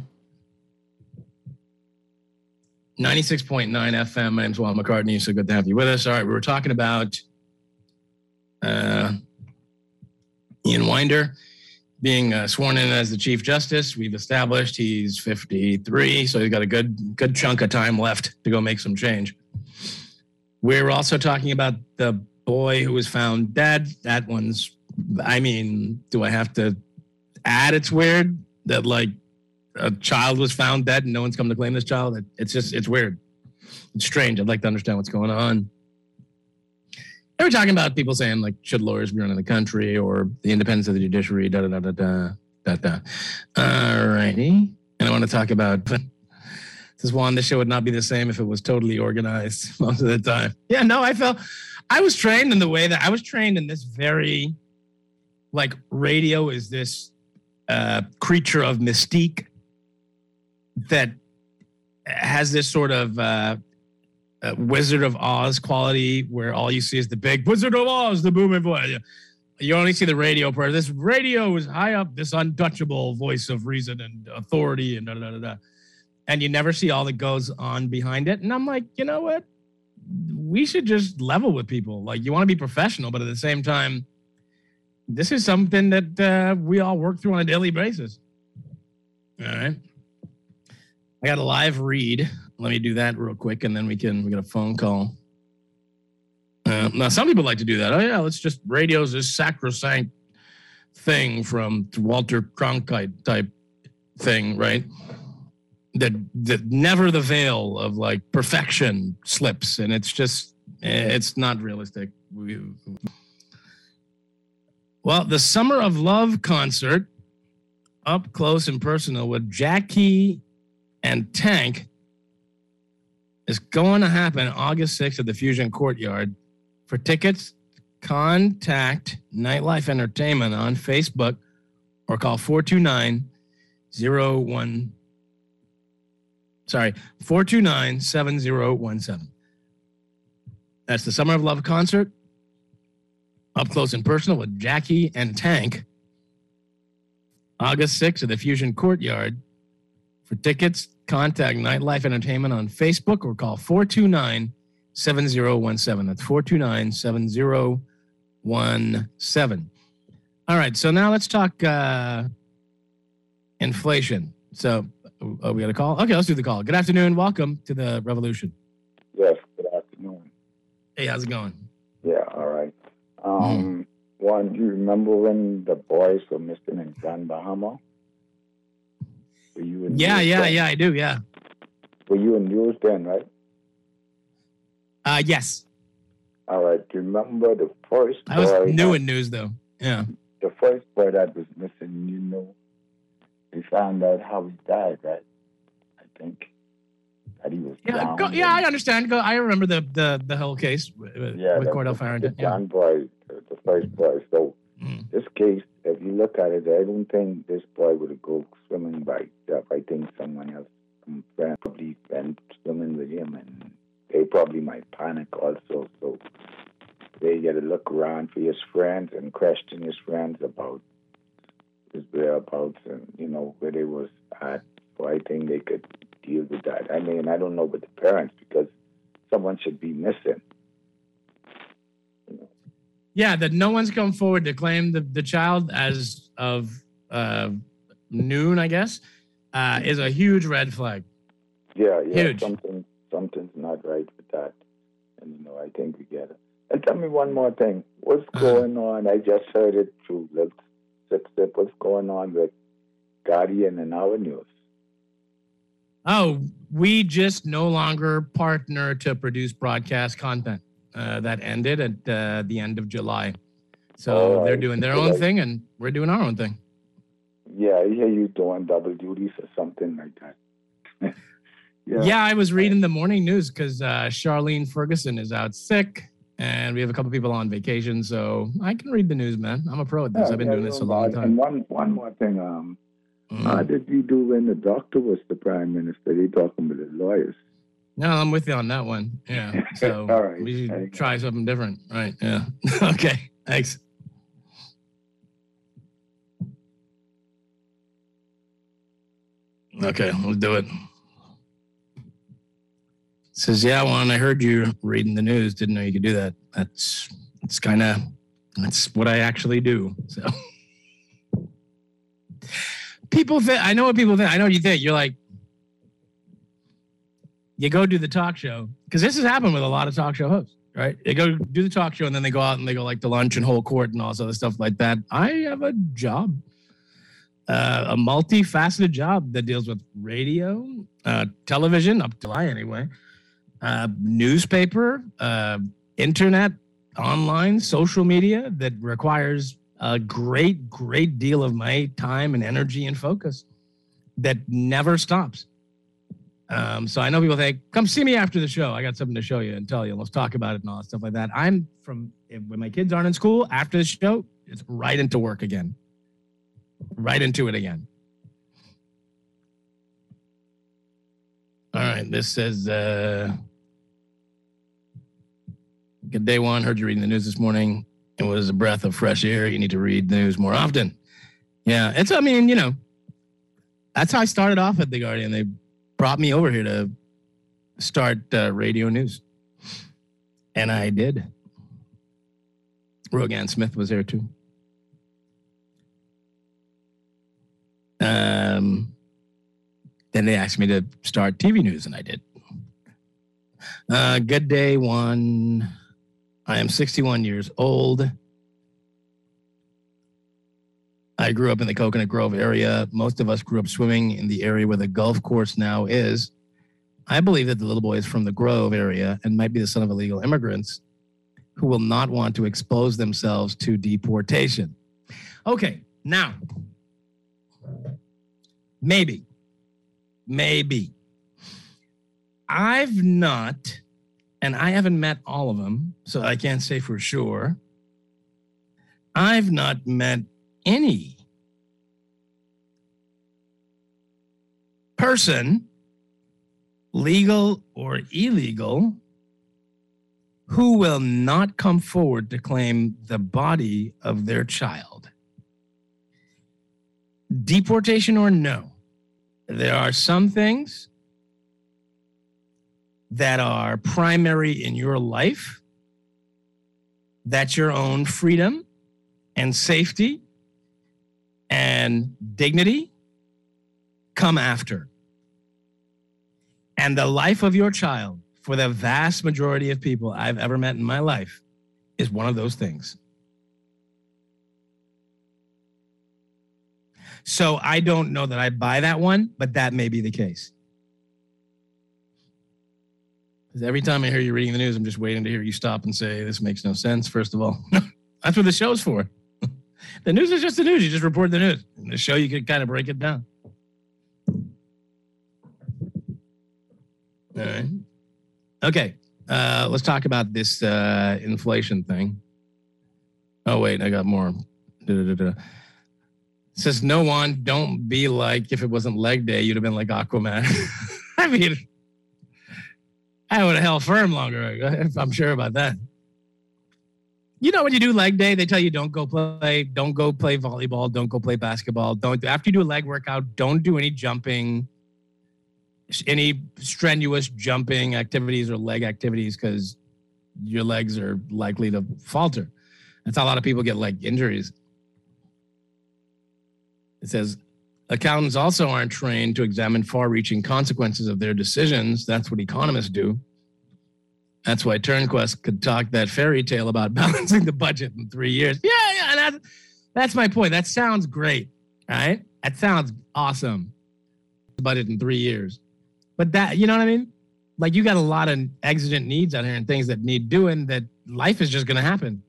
ninety-six point nine F M. My name's Juan McCartney. So good to have you with us. All right, we were talking about uh, Ian Winder being uh, sworn in as the Chief Justice. We've established he's fifty-three, so he's got a good good chunk of time left to go make some change. We're also talking about the boy who was found dead. That one's, I mean, do I have to add it's weird that, like, a child was found dead and no one's come to claim this child? It's just, it's weird. It's strange. I'd like to understand what's going on. And we're talking about people saying, like, should lawyers be running the country or the independence of the judiciary, da da da da da da da. All righty. And I want to talk about, this one, this show would not be the same if it was totally organized most of the time. Yeah, no, I felt, I was trained in the way that I was trained in this very, like, radio is this uh, creature of mystique that has this sort of uh, uh, Wizard of Oz quality where all you see is the big Wizard of Oz, the booming voice. You only see the radio part. This radio is high up, this untouchable voice of reason and authority and da da da da. And you never see all that goes on behind it. And I'm like, you know what? We should just level with people. Like, you want to be professional, but at the same time, this is something that uh, we all work through on a daily basis. All right. I got a live read. Let me do that real quick, and then we can, we got a phone call. Uh, now, some people like to do that. Oh, yeah, let's just, radio's this sacrosanct thing from Walter Cronkite type thing, right? That, that never the veil of, like, perfection slips, and it's just, it's not realistic. We, Well, the Summer of Love concert, up close and personal with Jackie and Tank, is going to happen August sixth at the Fusion Courtyard. For tickets, contact Nightlife Entertainment on Facebook or call four two nine, zero one sorry, four two nine, seven zero one seven. That's the Summer of Love concert. Up close and personal with Jackie and Tank. August sixth at the Fusion Courtyard. For tickets, contact Nightlife Entertainment on Facebook or call four two nine, seven zero one seven. That's four two nine, seven zero one seven. All right, so now let's talk uh, inflation. So, oh, we got a call? Okay, let's do the call. Good afternoon. Welcome to the Revolution. Yes, good afternoon. Hey, how's it going? Yeah, all right. Um, mm-hmm. One, do you remember when the boys were missing in Grand Bahama? Were you in yeah, news yeah, then? yeah, I do, yeah. Were you in news then, right? Uh, yes. All right. Do you remember the first I was boy new that, in news, though. Yeah. The first boy that was missing, you know, they found out how he died, right? I think that he was Yeah, drowned. go, yeah, I understand. Go, I remember the, the, the whole case with, Yeah, with the- Cordell the- Farrington. The young boy, the the first boy. So Mm. this case, if you look at it, I don't think this boy would go swimming by himself. I think someone else, some friend probably went swimming with him, and they probably might panic also. So they got to look around for his friends and question his friends about his whereabouts and, you know, where they was at. So I think they could deal with that. I mean, I don't know with the parents because someone should be missing. Yeah, that no one's come forward to claim the, the child as of uh, noon, I guess, uh, is a huge red flag. Yeah, yeah, Huge. something, something's not right with that. And, you know, I think we get it. And tell me one more thing. What's going on? I just heard it through Little Sip Sip. What's going on with Guardian and Our News? Oh, we just no longer partner to produce broadcast content. Uh, that ended at uh, the end of July. So Oh, they're I doing their see. own thing and we're doing our own thing. Yeah, I hear you doing double duties or something like that. Yeah, yeah. I was reading the morning news because uh, Charlene Ferguson is out sick and we have a couple people on vacation. So I can read the news, man. I'm a pro at this. Yeah, I've been yeah, doing this a you're long right. time. And one, one more thing. Um, Mhm. How did you do when the doctor was the prime minister? They talking with the lawyers. No, I'm with you on that one. Yeah. So All right. we There you should go. try something different. Right. Yeah. Okay. Thanks. Okay, let's do it. Says, yeah, Juan, I heard you reading the news. Didn't know you could do that. That's it's kind of that's what I actually do. So people think I know what people think. I know what you think. You're like, you go do the talk show because this has happened with a lot of talk show hosts, right? They go do the talk show and then they go out and they go like to lunch and whole court and all this other stuff like that. I have a job, uh, a multifaceted job that deals with radio, uh, television, up to July anyway, uh, newspaper, uh, internet, online, social media that requires a great, great deal of my time and energy and focus that never stops. Um, so I know people think, come see me after the show. I got something to show you and tell you. Let's talk about it and all that stuff like that. I'm from, if, when my kids aren't in school, after the show, it's right into work again. Right into it again. All right. This says, uh, good day, Juan. Heard you reading the news this morning. It was a breath of fresh air. You need to read the news more often. Yeah. It's, I mean, you know, that's how I started off at The Guardian. They brought me over here to start uh, radio news. And I did. Rogan Smith was there too. Um, then they asked me to start T V news, and I did. Uh, good day, Juan. I am sixty-one years old. I grew up in the Coconut Grove area. Most of us grew up swimming in the area where the golf course now is. I believe that the little boy is from the Grove area and might be the son of illegal immigrants who will not want to expose themselves to deportation. Okay, now, maybe, maybe. I've not, and I haven't met all of them, so I can't say for sure. I've not met any person, legal or illegal, who will not come forward to claim the body of their child. Deportation or no, there are some things that are primary in your life. That's your own freedom and safety and dignity come after. And the life of your child, for the vast majority of people I've ever met in my life, is one of those things. So I don't know that I buy that one, but that may be the case. Because every time I hear you reading the news, I'm just waiting to hear you stop and say, this makes no sense, first of all. That's what the show's for. The news is just the news. You just report the news. In the show, you can kind of break it down. All right. Okay. Uh, let's talk about this uh, inflation thing. Oh, wait. I got more. Da-da-da-da. It says, no one, don't be like, if it wasn't leg day, you'd have been like Aquaman. I mean, I would have held firm longer. I'm sure about that. You know, when you do leg day, they tell you don't go play, don't go play volleyball, don't go play basketball. Don't, after you do a leg workout, don't do any jumping, any strenuous jumping activities or leg activities, because your legs are likely to falter. That's how a lot of people get leg injuries. It says, accountants also aren't trained to examine far-reaching consequences of their decisions. That's what economists do. That's why Turnquest could talk that fairy tale about balancing the budget in three years. Yeah, yeah, that's, that's my point. That sounds great, right? That sounds awesome. Budget in three years. But that, you know what I mean? Like, you got a lot of exigent needs out here and things that need doing, that life is just going to happen.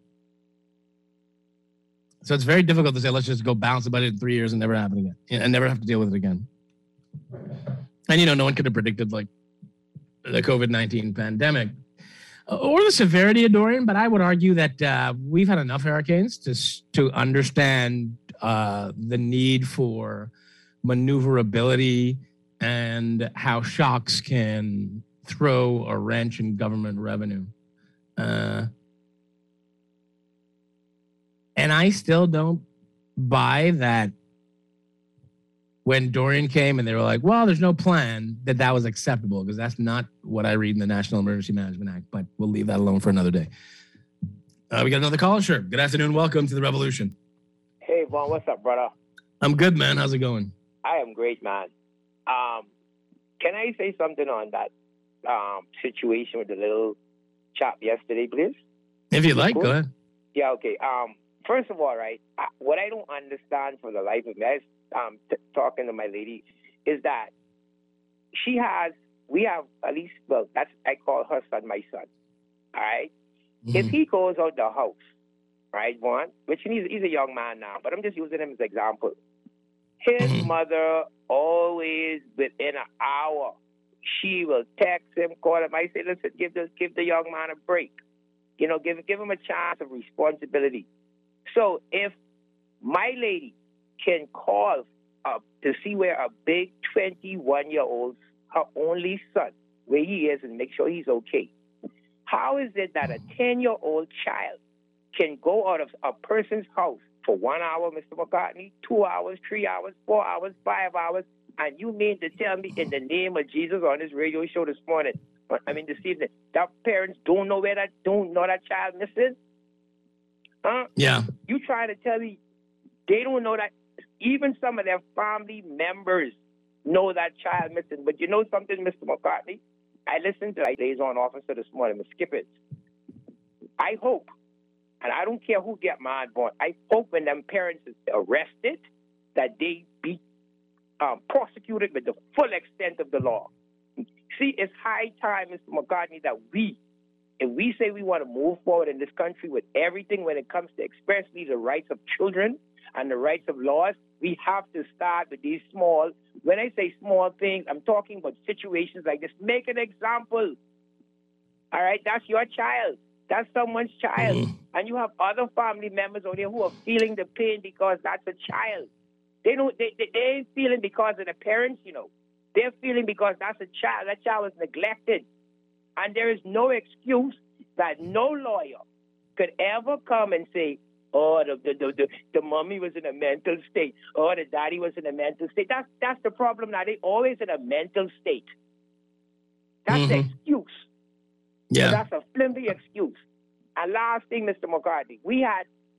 So it's very difficult to say, let's just go balance the budget in three years and never happen again, and never have to deal with it again. And, you know, no one could have predicted, like, the COVID nineteen pandemic or the severity of Dorian, but I would argue that uh, we've had enough hurricanes to, to understand uh, the need for maneuverability and how shocks can throw a wrench in government revenue. Uh And I still don't buy that when Dorian came and they were like, well, there's no plan, that that was acceptable, because that's not what I read in the National Emergency Management Act, but we'll leave that alone for another day. Uh, we got another caller. Sure. Good afternoon. Welcome to the Revolution. Hey, Vaughn, what's up, brother? I'm good, man. How's it going? I am great, man. Um, can I say something on that um, situation with the little chap yesterday, please? If you like, cool? Go ahead. Yeah, okay. Um, first of all, right, I, what I don't understand for the life of me, I was um, t- talking to my lady, is that she has, we have at least, well, that's, I call her son my son, all right? Mm-hmm. If he goes out the house, right, one, which he's, he's a young man now, but I'm just using him as an example. His mm-hmm. mother always, within an hour, she will text him, call him. I say, listen, give the, give the young man a break. You know, give, give him a chance of responsibility. So if my lady can call up to see where a big twenty-one-year-old, her only son, where he is, and make sure he's okay, how is it that a ten-year-old child can go out of a person's house for one hour, Mister McCartney, two hours, three hours, four hours, five hours, and you mean to tell me in the name of Jesus on this radio show this morning, I mean this evening, that parents don't know where that, don't know that child missing? Huh? Yeah. You trying to tell me they don't know that even some of their family members know that child missing. But you know something, Mister McCartney? I listened to a liaison officer this morning, Mister Skippett. I hope, and I don't care who get mad, but I hope when them parents is arrested, that they be um, prosecuted with the full extent of the law. See, it's high time, Mister McCartney, that we, if we say we want to move forward in this country with everything when it comes to especially the rights of children and the rights of laws, we have to start with these small, when I say small things, I'm talking about situations like this. Make an example. All right, that's your child. That's someone's child. Mm-hmm. And you have other family members out there who are feeling the pain because that's a child. They don't, they, they, they ain't feeling because of the parents, you know. They're feeling because that's a child. That child was neglected. And there is no excuse that no lawyer could ever come and say, oh, the the, the, the, the mommy was in a mental state. Oh, the daddy was in a mental state. That's, that's the problem now. They're always in a mental state. That's mm-hmm. the excuse. Yeah. So that's a flimsy excuse. And last thing, Mister McCarthy, we had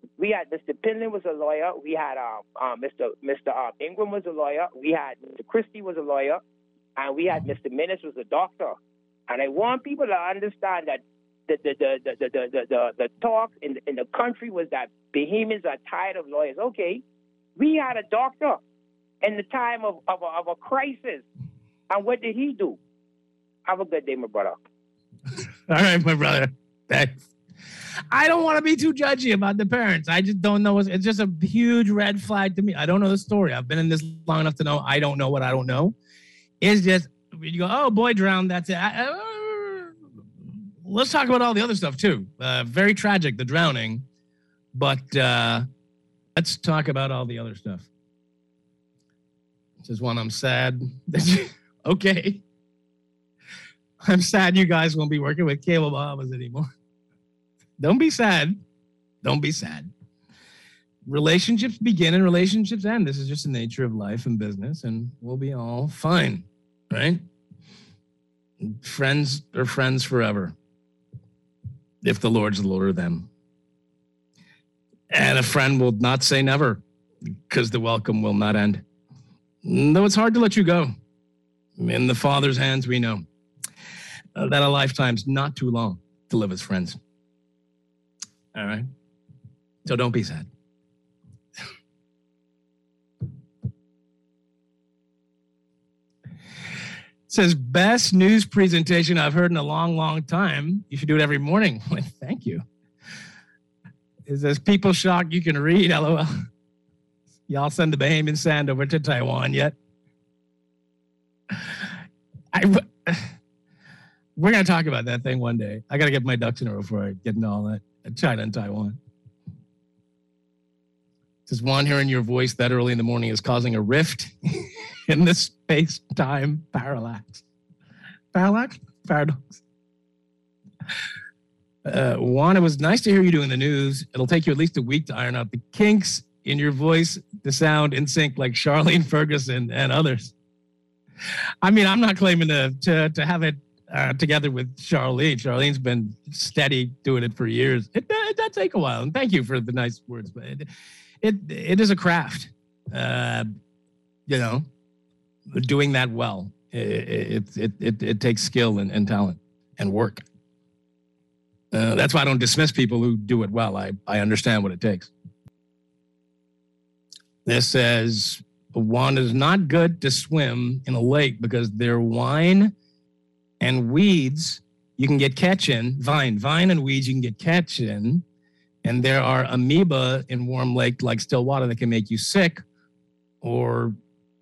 We had Mister Pinley was a lawyer. We had um, um, Mister Mister Um, Ingram was a lawyer. We had Mister Christie was a lawyer, and we had Mister Minnis was a doctor. And I want people to understand that the the the the the the, the, the, the talk in the, in the country was that Bahamians are tired of lawyers. Okay, we had a doctor in the time of of a, of a crisis, and what did he do? Have a good day, my brother. All right, my brother. Thanks. I don't want to be too judgy about the parents. I just don't know. It's just a huge red flag to me. I don't know the story. I've been in this long enough to know I don't know what I don't know. It's just, you go, oh, boy drowned. That's it. I, uh, let's talk about all the other stuff, too. Uh, very tragic, the drowning. But uh, let's talk about all the other stuff. This is one I'm sad. Okay. I'm sad you guys won't be working with Cable Bahamas anymore. Don't be sad. Don't be sad. Relationships begin and relationships end. This is just the nature of life and business, and we'll be all fine, right? Friends are friends forever, if the Lord's the Lord of them. And a friend will not say never, because the welcome will not end. Though it's hard to let you go. In the Father's hands, we know uh, that a lifetime's not too long to live as friends. All right? So don't be sad. Says, best news presentation I've heard in a long, long time. You should do it every morning. Thank you. It says, people shocked you can read, LOL. Y'all send the Bahamian sand over to Taiwan yet? I, we're going to talk about that thing one day. I got to get my ducks in a row before I get into all that. China and Taiwan. Says, Juan, hearing your voice that early in the morning is causing a rift in the space-time parallax. Parallax? Paradox. Uh, Juan, it was nice to hear you doing the news. It'll take you at least a week to iron out the kinks in your voice to sound in sync like Charlene Ferguson and others. I mean, I'm not claiming to to, to have it uh, together with Charlene. Charlene's been steady doing it for years. It, it does take a while, and thank you for the nice words, but it it, it is a craft. Uh, you know, doing that well. It it it, it takes skill and, and talent and work. Uh, that's why I don't dismiss people who do it well. I, I understand what it takes. This says, Juan is not good to swim in a lake because their wine and weeds you can get catch in, vine, vine and weeds you can get catch in, and there are amoeba in warm lake like still water that can make you sick or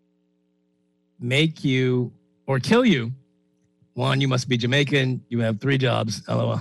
make you, or kill you. Juan, you must be Jamaican. You have three jobs, LOL.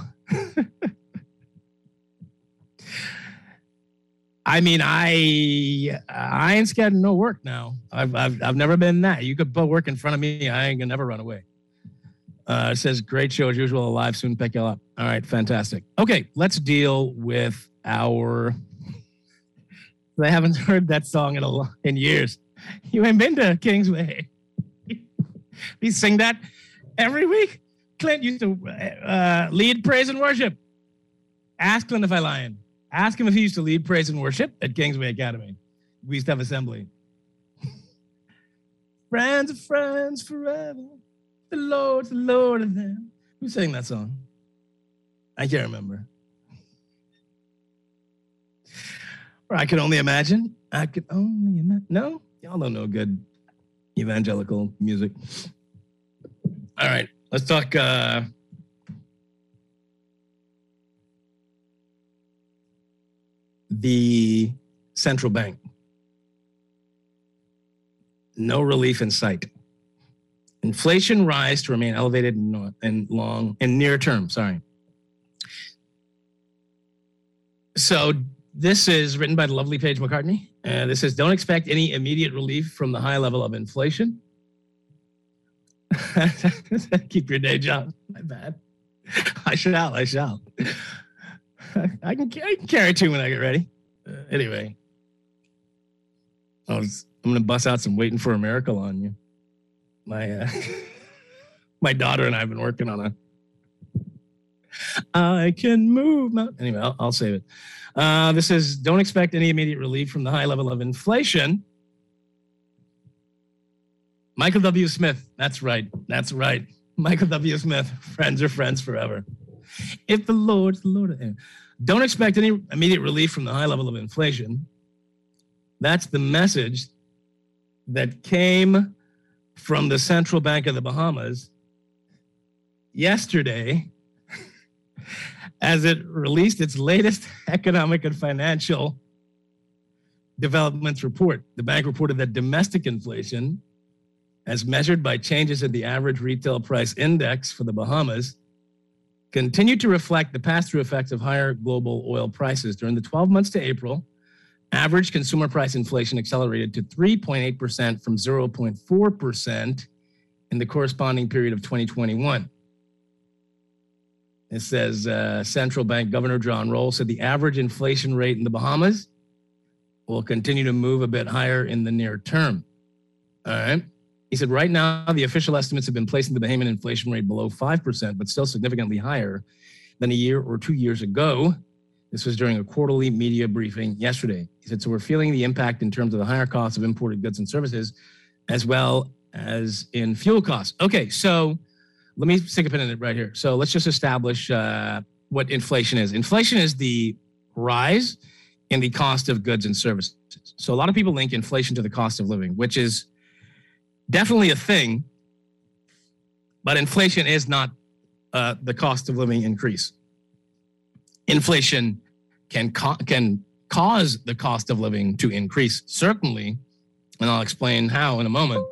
I mean, I I ain't scared of no work now. I've I've I've never been that. You could put work in front of me, I ain't gonna never run away. Uh, it says, great show as usual, alive, soon pick you up. All right, fantastic. Okay, let's deal with our, I haven't heard that song in a in years. You ain't been to Kingsway. We sing that every week. Clint used to uh, lead praise and worship. Ask Clint if I lying. Ask him if he used to lead praise and worship at Kingsway Academy. We used to have assembly. Friends of friends forever. The Lord's the Lord of them. Who sang that song? I can't remember. Or I could only imagine. I could only imagine. No? Y'all don't know good evangelical music. All right. Let's talk uh, the central bank. No relief in sight. Inflation rise to remain elevated in, in long in near term. Sorry. So this is written by the lovely Paige McCartney. Uh, this says, don't expect any immediate relief from the high level of inflation. Keep your day job. My bad. I shall. I shall. I can, I can carry two when I get ready. Uh, anyway, I was, I'm going to bust out some Waiting for a Miracle on you. My uh, my daughter and I have been working on a I can move. My... Anyway, I'll, I'll save it. Uh, this is, don't expect any immediate relief from the high level of inflation. Michael W. Smith. That's right. That's right. Michael W. Smith. Friends are friends forever. If the Lord's the Lord. Don't expect any immediate relief from the high level of inflation. That's the message that came from the Central Bank of the Bahamas yesterday as it released its latest economic and financial developments report. The bank reported that domestic inflation, as measured by changes in the average retail price index for the Bahamas, continued to reflect the pass-through effects of higher global oil prices. During the twelve months to April, average consumer price inflation accelerated to three point eight percent from zero point four percent in the corresponding period of twenty twenty-one. It says uh, Central Bank Governor John Roll said the average inflation rate in the Bahamas will continue to move a bit higher in the near term. All right. He said right now the official estimates have been placing the Bahamian inflation rate below five percent, but still significantly higher than a year or two years ago. This was during a quarterly media briefing yesterday. He said, so we're feeling the impact in terms of the higher costs of imported goods and services, as well as in fuel costs. Okay, so let me stick a pin in it right here. So let's just establish uh, what inflation is. Inflation is the rise in the cost of goods and services. So a lot of people link inflation to the cost of living, which is definitely a thing, but inflation is not uh, the cost of living increase. Inflation can co- can cause the cost of living to increase, certainly, and I'll explain how in a moment.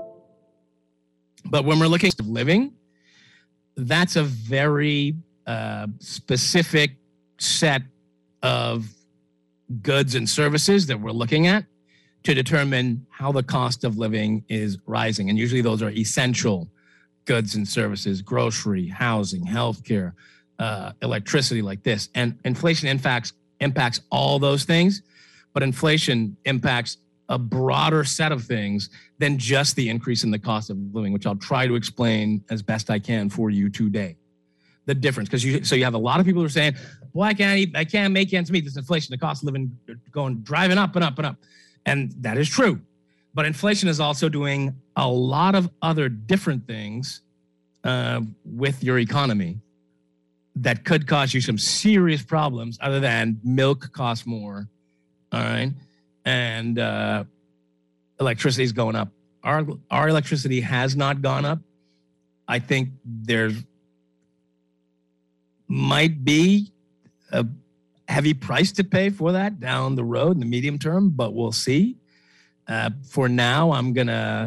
But when we're looking at living, that's a very uh, specific set of goods and services that we're looking at to determine how the cost of living is rising. And usually those are essential goods and services, grocery, housing, healthcare, uh, electricity, like this. And inflation impacts, impacts all those things, but inflation impacts a broader set of things than just the increase in the cost of living, which I'll try to explain as best I can for you today. The difference, because you so you have a lot of people who are saying, "Boy, I can't eat, I can't make ends meet. This inflation, the cost of living going driving up and up and up," and that is true. But inflation is also doing a lot of other different things uh, with your economy that could cause you some serious problems, other than milk costs more, all right, and uh, electricity is going up. Our our electricity has not gone up. I think there's might be a heavy price to pay for that down the road in the medium term, but we'll see. Uh, for now, I'm going to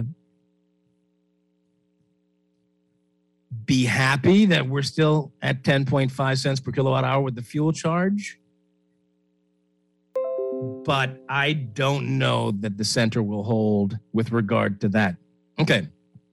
be happy that we're still at ten point five cents per kilowatt hour with the fuel charge. But I don't know that the center will hold with regard to that. Okay.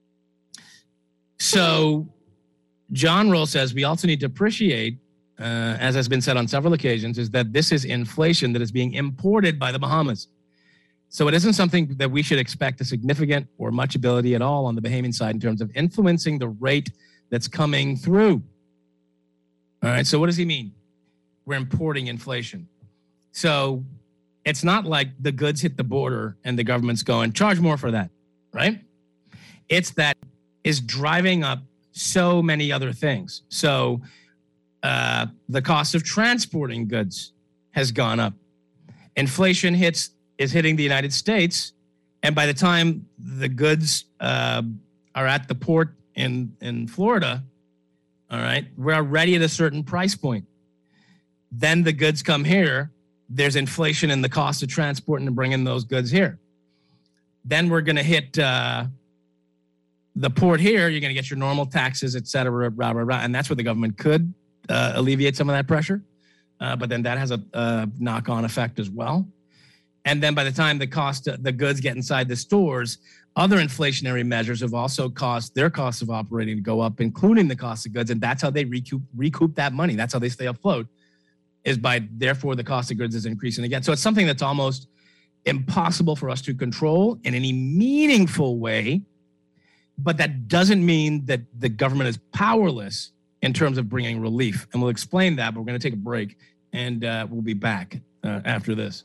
So John Roll says we also need to appreciate, uh, as has been said on several occasions, is that this is inflation that is being imported by the Bahamas. So it isn't something that we should expect a significant or much ability at all on the Bahamian side in terms of influencing the rate that's coming through. All right, so what does he mean? We're importing inflation. So it's not like the goods hit the border and the government's going, charge more for that, right? It's that is driving up so many other things. So uh, the cost of transporting goods has gone up. Inflation hits is hitting the United States, and by the time the goods uh, are at the port in, in Florida, all right, we're already at a certain price point. Then the goods come here. There's inflation in the cost of transporting and bringing those goods here. Then we're going to hit uh, the port here. You're going to get your normal taxes, et cetera, rah, rah, rah, and that's where the government could uh, alleviate some of that pressure. Uh, but then that has a, a knock-on effect as well. And then by the time the cost, the goods get inside the stores, other inflationary measures have also caused their cost of operating to go up, including the cost of goods. And that's how they recoup, recoup that money. That's how they stay afloat, is by, therefore, the cost of goods is increasing again. So it's something that's almost impossible for us to control in any meaningful way. But that doesn't mean that the government is powerless in terms of bringing relief. And we'll explain that, but we're going to take a break, and uh, we'll be back uh, after this.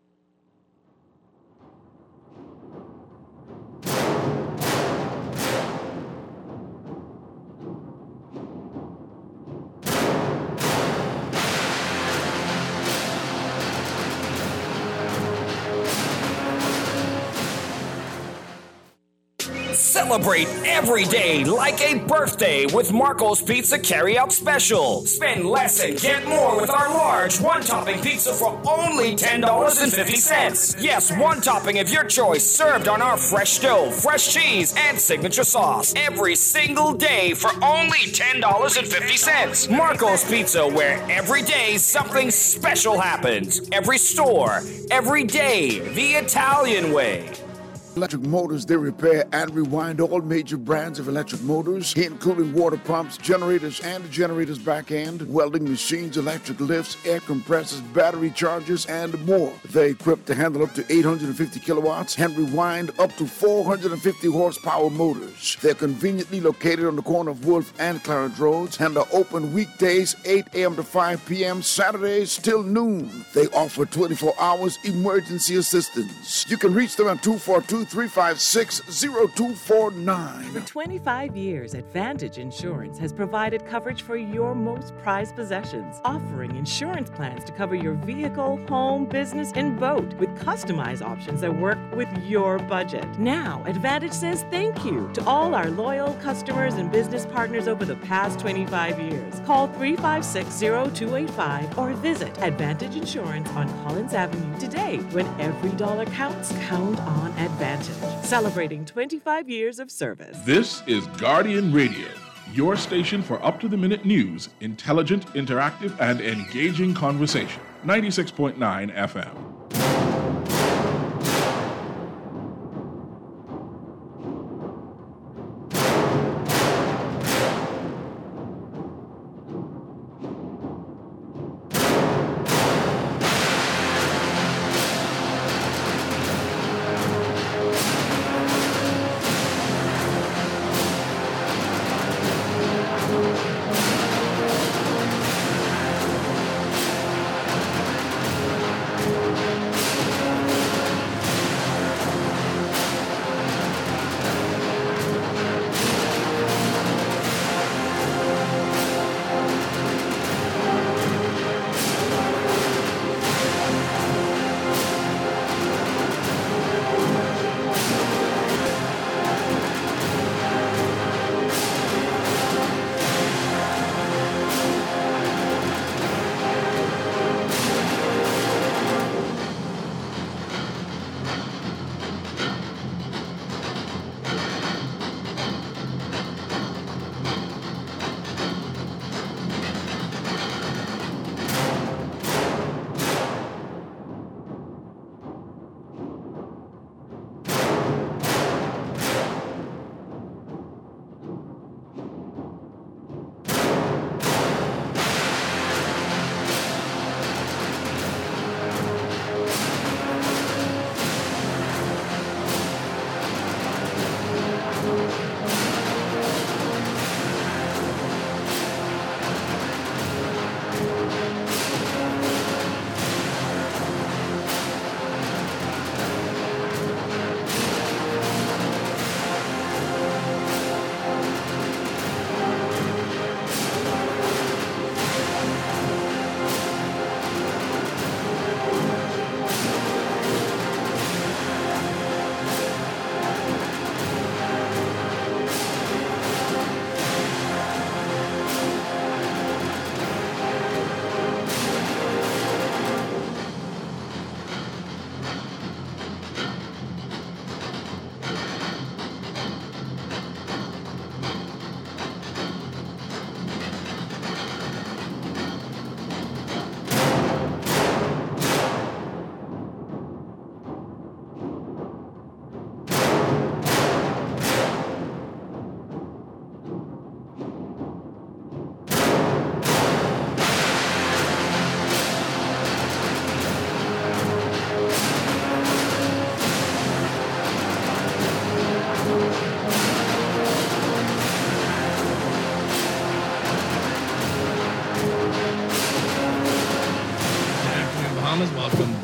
Celebrate every day like a birthday with Marco's Pizza Carryout Special. Spend less and get more with our large one-topping pizza for only ten dollars and fifty cents. Yes, one topping of your choice served on our fresh dough, fresh cheese, and signature sauce. Every single day for only ten dollars and fifty cents. Marco's Pizza, where every day something special happens. Every store, every day, the Italian way. Electric Motors, they repair and rewind all major brands of electric motors, including water pumps, generators, and the generator's back end, welding machines, electric lifts, air compressors, battery chargers, and more. They're equipped to handle up to eight hundred fifty kilowatts and rewind up to four hundred fifty horsepower motors. They're conveniently located on the corner of Wolf and Clarence Roads and are open weekdays eight a.m. to five p.m., Saturdays till noon. They offer twenty-four hours emergency assistance. You can reach them at two four two, three five six, zero two four nine. For twenty-five years, Advantage Insurance has provided coverage for your most prized possessions, offering insurance plans to cover your vehicle, home, business, and boat with customized options that work with your budget. Now, Advantage says thank you to all our loyal customers and business partners over the past twenty-five years. Call three five six, zero two eight five or visit Advantage Insurance on Collins Avenue today. When every dollar counts, count on Advantage. Celebrating twenty-five years of service. This is Guardian Radio, your station for up-to-the-minute news, intelligent, interactive, and engaging conversation. ninety-six point nine F M.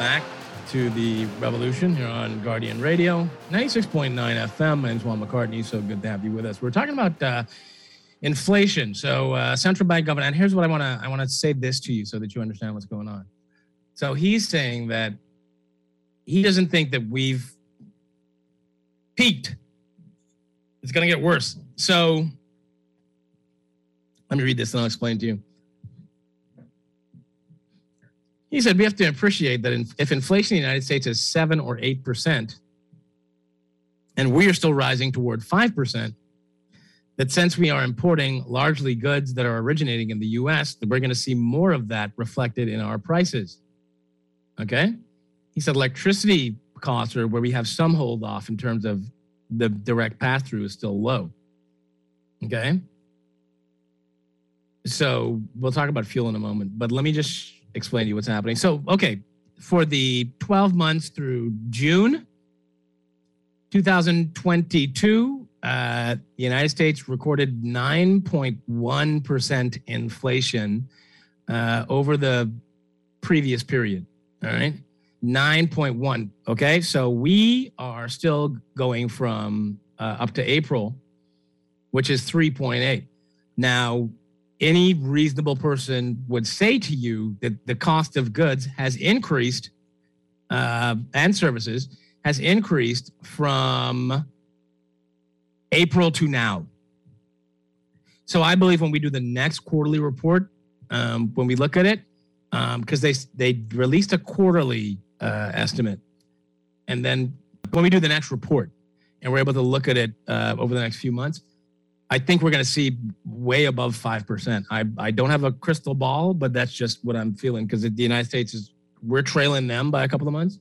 back to the Revolution here on Guardian Radio, ninety-six point nine F M. My name's Juan McCartney. So good to have you with us. We're talking about uh, inflation. So uh, central bank governor, and here's what I want to I want to say this to you so that you understand what's going on. So he's saying that he doesn't think that we've peaked. It's going to get worse. So let me read this and I'll explain to you. He said we have to appreciate that if inflation in the United States is seven or eight percent, and we are still rising toward five percent, that since we are importing largely goods that are originating in the U S, that we're going to see more of that reflected in our prices. Okay? He said electricity costs are where we have some hold off in terms of the direct pass-through is still low. Okay? So we'll talk about fuel in a moment, but let me just explain to you what's happening. So, okay, for the twelve months through June twenty twenty-two, uh, the United States recorded nine point one percent inflation uh, over the previous period, all right? nine point one, okay? So we are still going from uh, up to April, which is three point eight. Now, any reasonable person would say to you that the cost of goods has increased uh, and services has increased from April to now. So I believe when we do the next quarterly report, um, when we look at it, because um, they they released a quarterly uh, estimate, and then when we do the next report and we're able to look at it uh, over the next few months, I think we're going to see way above five percent. I, I don't have a crystal ball, but that's just what I'm feeling because the United States is, we're trailing them by a couple of months.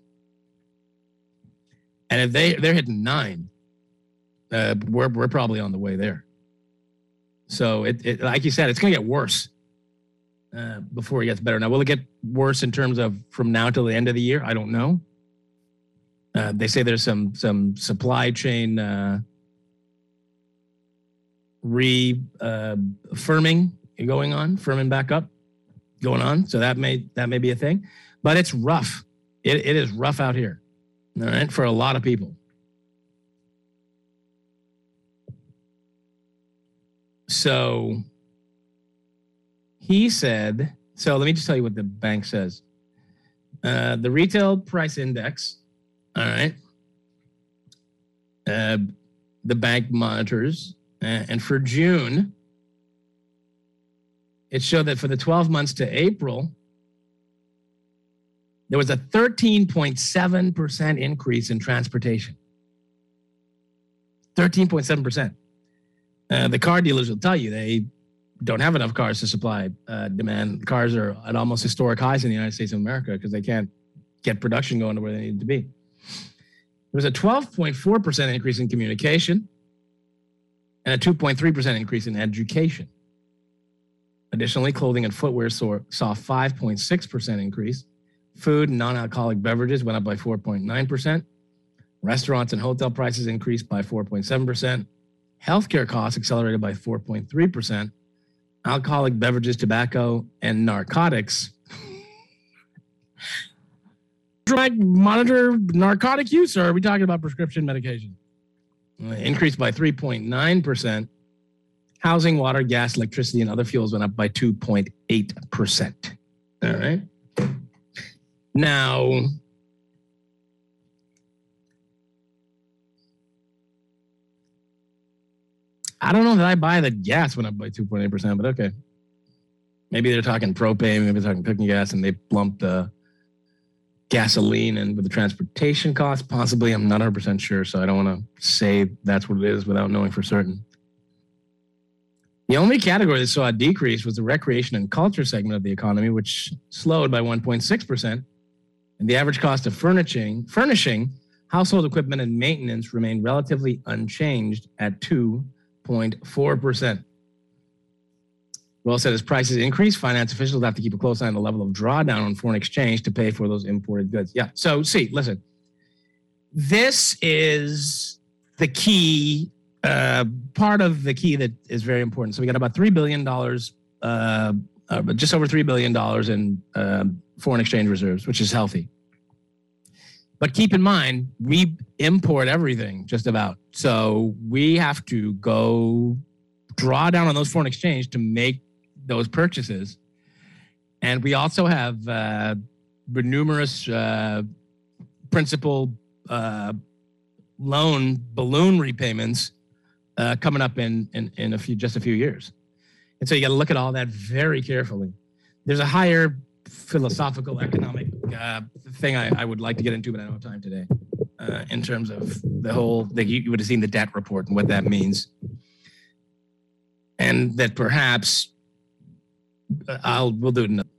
And if they, they're hitting nine, uh, we're, we're probably on the way there. So it, it like you said, it's going to get worse uh, before it gets better. Now, will it get worse in terms of from now till the end of the year? I don't know. Uh, they say there's some, some supply chain uh, re uh, firming going on, firming back up going on. So that may that may be a thing, but it's rough. It it is rough out here, all right, for a lot of people. So he said. So let me just tell you what the bank says. Uh, the retail price index, all right. Uh, the bank monitors. And for June, it showed that for the twelve months to April, there was a thirteen point seven percent increase in transportation. thirteen point seven percent. Uh, the car dealers will tell you they don't have enough cars to supply uh, demand. Cars are at almost historic highs in the United States of America because they can't get production going to where they need to be. There was a twelve point four percent increase in communication, and a two point three percent increase in education. Additionally, clothing and footwear saw, saw five point six percent increase. Food and non-alcoholic beverages went up by four point nine percent. Restaurants and hotel prices increased by four point seven percent. Healthcare costs accelerated by four point three percent. Alcoholic beverages, tobacco, and narcotics. Drug monitor narcotic use, or are we talking about prescription medication? Increased by three point nine percent. Housing, water, gas, electricity, and other fuels went up by two point eight percent. All right. Now, I don't know that I buy the gas went up by two point eight percent, but okay. Maybe they're talking propane, maybe they're talking cooking gas, and they lumped the gasoline and with the transportation costs, possibly. I'm not one hundred percent sure, so I don't want to say that's what it is without knowing for certain. The only category that saw a decrease was the recreation and culture segment of the economy, which slowed by one point six percent. And the average cost of furnishing, furnishing household equipment and maintenance remained relatively unchanged at two point four percent. Well said, as prices increase, finance officials have to keep a close eye on the level of drawdown on foreign exchange to pay for those imported goods. Yeah, so see, listen, this is the key, uh, part of the key that is very important. So we got about three billion dollars, uh, uh, just over three billion dollars in uh, foreign exchange reserves, which is healthy. But keep in mind, we import everything just about. So we have to go draw down on those foreign exchange to make those purchases. And we also have uh, numerous uh, principal uh, loan balloon repayments uh, coming up in, in, in a few just a few years. And so you got to look at all that very carefully. There's a higher philosophical economic uh, thing I, I would like to get into, but I don't have time today, uh, in terms of the whole, the, you would have seen the debt report and what that means. And that perhaps I'll, we'll do it. Another.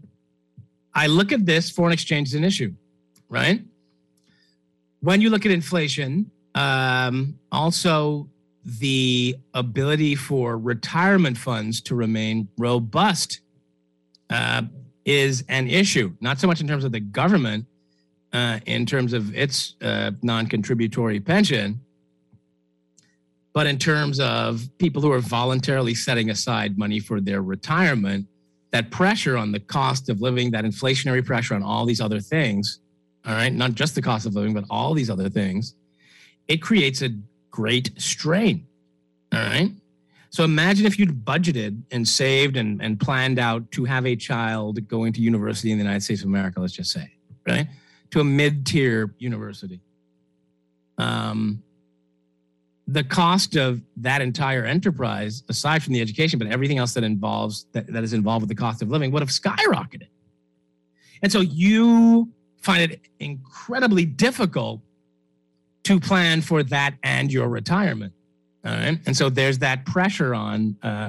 I look at this, foreign exchange is an issue, right? When you look at inflation, um, also the ability for retirement funds to remain robust uh, is an issue, not so much in terms of the government, uh, in terms of its uh, non-contributory pension, but in terms of people who are voluntarily setting aside money for their retirement. That pressure on the cost of living, that inflationary pressure on all these other things, all right, not just the cost of living, but all these other things, it creates a great strain, all right? So imagine if you'd budgeted and saved and, and planned out to have a child going to university in the United States of America, let's just say, right? To a mid-tier university. Um, the cost of that entire enterprise, aside from the education, but everything else that involves that, that is involved with the cost of living, would have skyrocketed. And so you find it incredibly difficult to plan for that and your retirement. All right. And so there's that pressure on uh,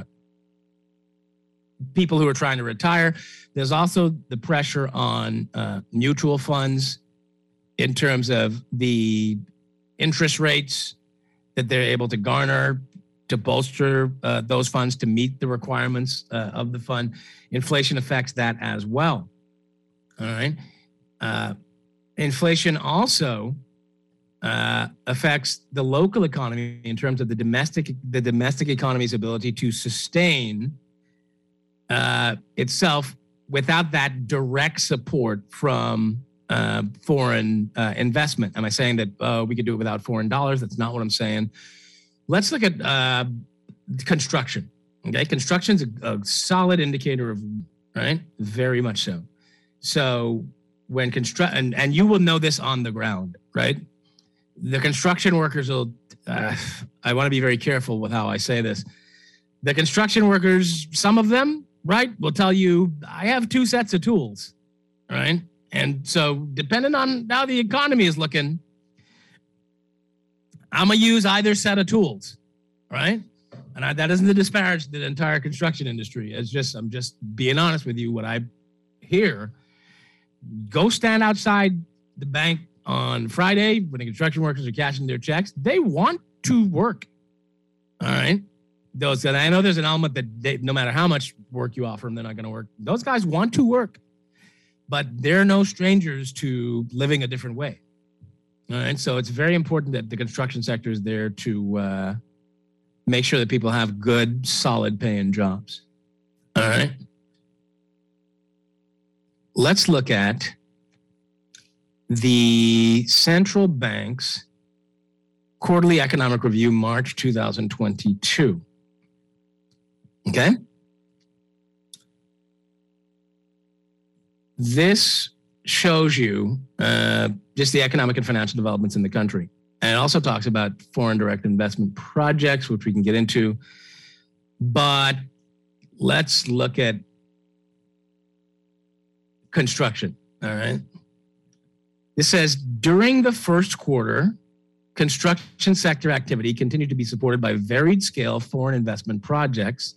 people who are trying to retire. There's also the pressure on uh, mutual funds in terms of the interest rates that they're able to garner to bolster uh, those funds to meet the requirements uh, of the fund. Inflation affects that as well. All right. Uh, inflation also uh, affects the local economy in terms of the domestic the domestic economy's ability to sustain uh, itself without that direct support from uh, foreign uh, investment. Am I saying that uh, we could do it without foreign dollars? That's not what I'm saying. Let's look at uh, construction. Okay, construction is a, a solid indicator of, right? Very much so. So when construct, and, and you will know this on the ground, right? The construction workers will, uh, I want to be very careful with how I say this. The construction workers, some of them, right, will tell you, I have two sets of tools, right? And so depending on how the economy is looking, I'm going to use either set of tools, right? And I, that isn't to disparage the entire construction industry. It's just, I'm just being honest with you. What I hear, go stand outside the bank on Friday when the construction workers are cashing their checks. They want to work, all right? Those, and I know there's an element that they, no matter how much work you offer them, they're not going to work. Those guys want to work, but they're no strangers to living a different way. All right, so it's very important that the construction sector is there to uh, make sure that people have good, solid paying jobs. All right. Let's look at the central bank's quarterly economic review, March two thousand twenty-two. Okay. This shows you uh, just the economic and financial developments in the country. And it also talks about foreign direct investment projects, which we can get into. But let's look at construction, all right? This says, during the first quarter, construction sector activity continued to be supported by varied scale foreign investment projects,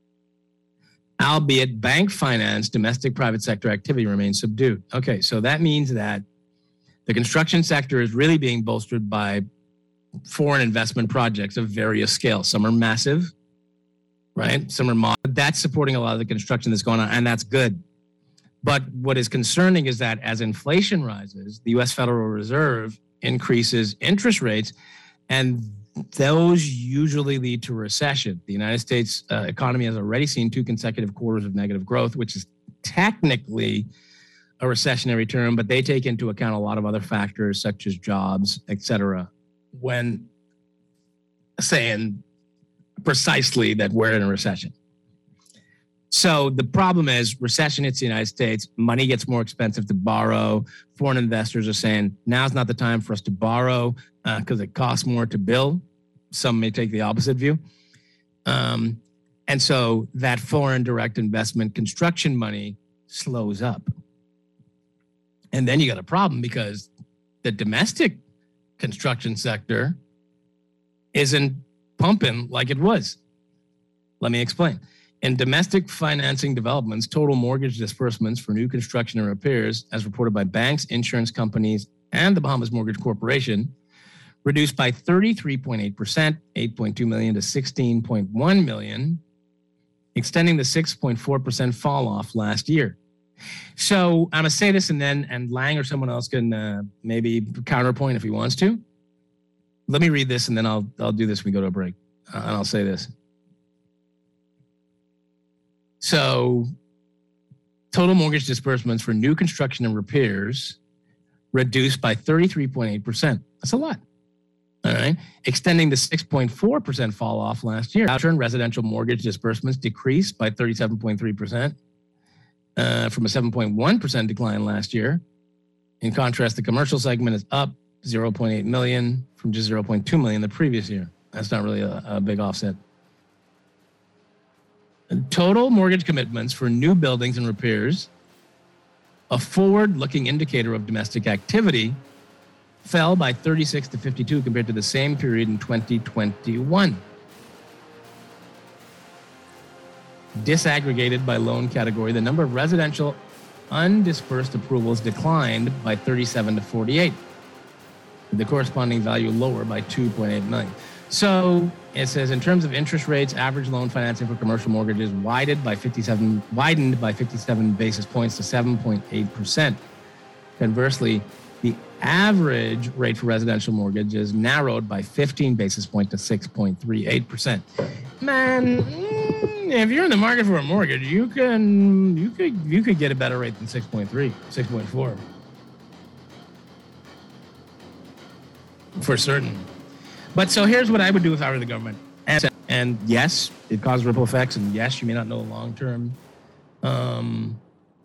albeit bank finance, domestic private sector activity remains subdued. Okay, so that means that the construction sector is really being bolstered by foreign investment projects of various scales. Some are massive, right? Some are moderate. That's supporting a lot of the construction that's going on, and that's good. But what is concerning is that as inflation rises, the U S Federal Reserve increases interest rates, and those usually lead to recession. The United States uh, economy has already seen two consecutive quarters of negative growth, which is technically a recessionary term, but they take into account a lot of other factors such as jobs, et cetera, when saying precisely that we're in a recession. So the problem is recession hits the United States, money gets more expensive to borrow. Foreign investors are saying now's not the time for us to borrow because uh, it costs more to build. Some may take the opposite view. Um, and so that foreign direct investment construction money slows up. And then you got a problem because the domestic construction sector isn't pumping like it was. Let me explain. In domestic financing developments, total mortgage disbursements for new construction and repairs, as reported by banks, insurance companies, and the Bahamas Mortgage Corporation, reduced by thirty-three point eight percent, eight point two million to sixteen point one million, extending the six point four percent fall off last year. So I'm going to say this and then, and Lang or someone else can uh, maybe counterpoint if he wants to. Let me read this and then I'll I'll do this when we go to a break. Uh, and I'll say this. So total mortgage disbursements for new construction and repairs reduced by thirty-three point eight percent. That's a lot. All right. Extending the six point four percent fall off last year. Outturn residential mortgage disbursements decreased by thirty-seven point three percent uh, from a seven point one percent decline last year. In contrast, the commercial segment is up zero point eight million from just zero point two million the previous year. That's not really a, a big offset. Total mortgage commitments for new buildings and repairs, a forward-looking indicator of domestic activity, fell by thirty-six to fifty-two compared to the same period in twenty twenty-one. Disaggregated by loan category, the number of residential undisbursed approvals declined by thirty-seven to forty-eight, with the corresponding value lower by two point eight million. So it says in terms of interest rates, average loan financing for commercial mortgages widened by fifty-seven widened by fifty-seven basis points to seven point eight percent. Conversely, the average rate for residential mortgages narrowed by fifteen basis points to six point three eight percent. Man, if you're in the market for a mortgage, you can you could you could get a better rate than six point three, six point four. For certain. But so here's what I would do if I were the government. And, and yes, it causes ripple effects. And yes, you may not know long-term um,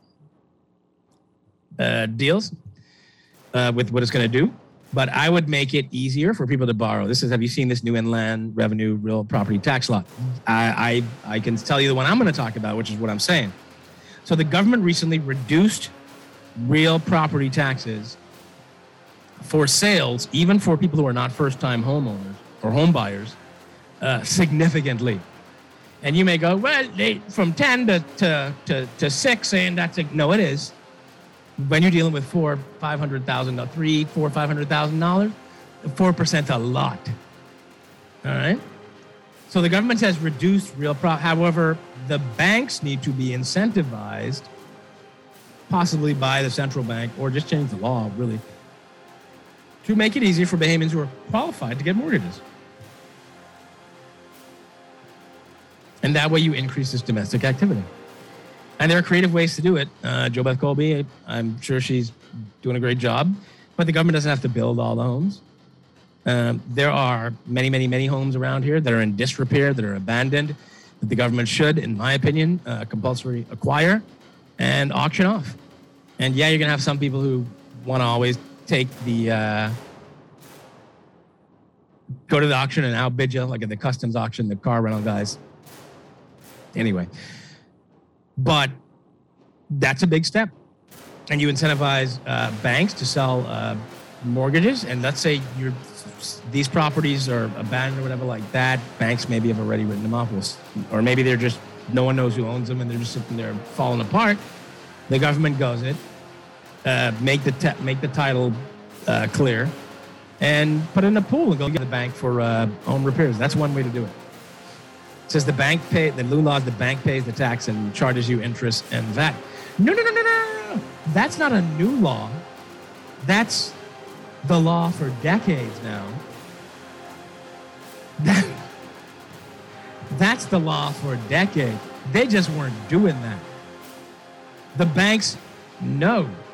uh, deals uh, with what it's going to do. But I would make it easier for people to borrow. This is, have you seen this new inland revenue real property tax law? I, I, I can tell you the one I'm going to talk about, which is what I'm saying. So the government recently reduced real property taxes for sales, even for people who are not first-time homeowners or home buyers, uh, significantly. And you may go, well, they, from ten to, to, to, to six, saying that's a, no, it is. When you're dealing with four, five hundred thousand, no, three, four, five hundred thousand dollars, four percent a lot. All right. So the government has reduced real pro. However, the banks need to be incentivized, possibly by the central bank, or just change the law, really, to make it easier for Bahamians who are qualified to get mortgages. And that way you increase this domestic activity. And there are creative ways to do it. Uh, JoBeth Colby, I'm sure she's doing a great job, but the government doesn't have to build all the homes. Um, there are many, many, many homes around here that are in disrepair, that are abandoned, that the government should, in my opinion, uh, compulsory acquire and auction off. And yeah, you're going to have some people who want to always take the, uh, go to the auction and outbid you, like at the customs auction, the car rental guys. Anyway, but that's a big step. And you incentivize uh, banks to sell uh, mortgages. And let's say you're, these properties are abandoned or whatever like that. Banks maybe have already written them off. Or maybe they're just, no one knows who owns them and they're just sitting there falling apart. The government goes it. Uh, make the te- make the title uh, clear, and put it in a pool and go get the bank for uh, home repairs. That's one way to do it. It says the bank pay the new law. The bank pays the tax and charges you interest and V A T. No, no, no, no, no, no. That's not a new law. That's the law for decades now. That, that's the law for decades. They just weren't doing that. The banks know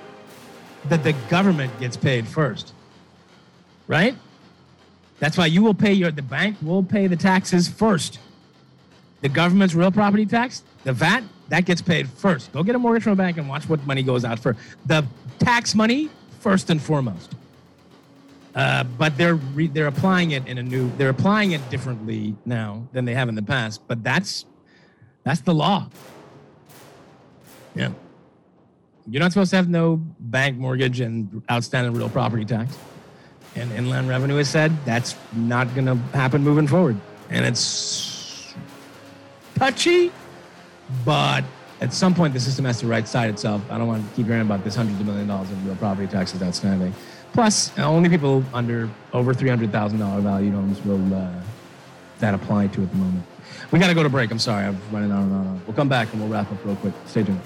that the government gets paid first, right? That's why you will pay your, the bank will pay the taxes first. The government's real property tax, the V A T, that gets paid first. Go get a mortgage from a bank and watch what money goes out for. The tax money, first and foremost. Uh, but they're re, they're applying it in a new, they're applying it differently now than they have in the past. But that's that's the law. Yeah. You're not supposed to have no bank mortgage and outstanding real property tax. And Inland Revenue has said that's not going to happen moving forward. And it's touchy, but at some point the system has to right side itself. I don't want to keep hearing about this hundreds of million dollars in real property taxes outstanding. Plus, only people under over three hundred thousand dollars valued homes will uh, that apply to at the moment. We got to go to break. I'm sorry. I'm running on and on. We'll come back and we'll wrap up real quick. Stay tuned.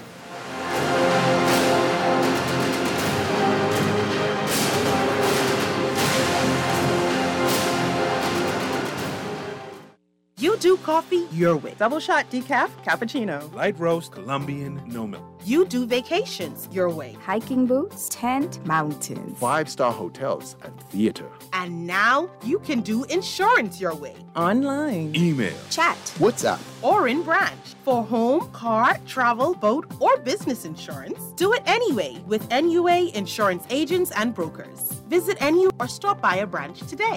You do coffee your way. Double shot decaf, cappuccino. Light roast, Colombian, no milk. You do vacations your way. Hiking boots, tent, mountains. Five-star hotels and theater. And now you can do insurance your way. Online. Email. Chat. WhatsApp. Or in branch. For home, car, travel, boat, or business insurance, do it anyway with N U A Insurance Agents and Brokers. Visit N U A or stop by a branch today.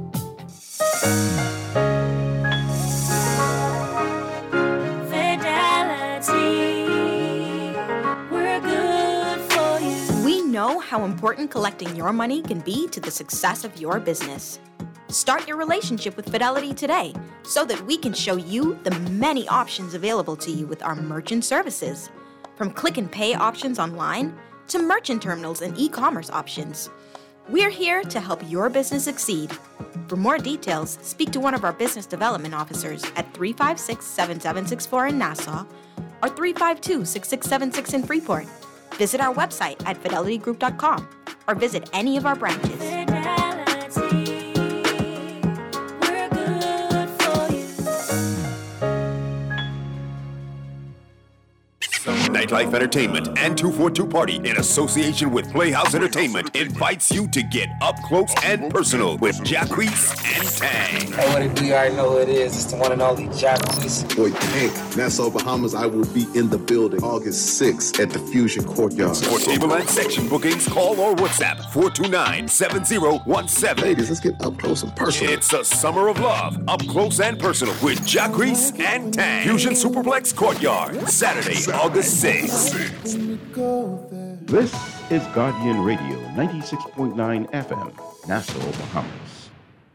Know how important collecting your money can be to the success of your business. Start your relationship with Fidelity today so that we can show you the many options available to you with our merchant services. From click and pay options online to merchant terminals and e-commerce options. We're here to help your business succeed. For more details, speak to one of our business development officers at three five six, seven seven six four in Nassau or three five two, six six seven six in Freeport. Visit our website at fidelity group dot com or visit any of our branches. Fidelity, we're good for you. Nightlife Entertainment and two forty-two Party, in association with Playhouse Entertainment, invites you to get up close and personal with Jacquees and Tang. Hey, what it do? You already know who it is. It's the one and only Jacquees. Boy, Tank, Nassau, Bahamas, I will be in the building August sixth at the Fusion Courtyard. For table and section bookings, call or WhatsApp four two nine, seven zero one seven. Ladies, let's get up close and personal. It's a summer of love, up close and personal with Jacquees and Tang. Fusion Superplex Courtyard, Saturday, August sixth. This is Guardian Radio, ninety-six point nine F M, Nassau, Bahamas.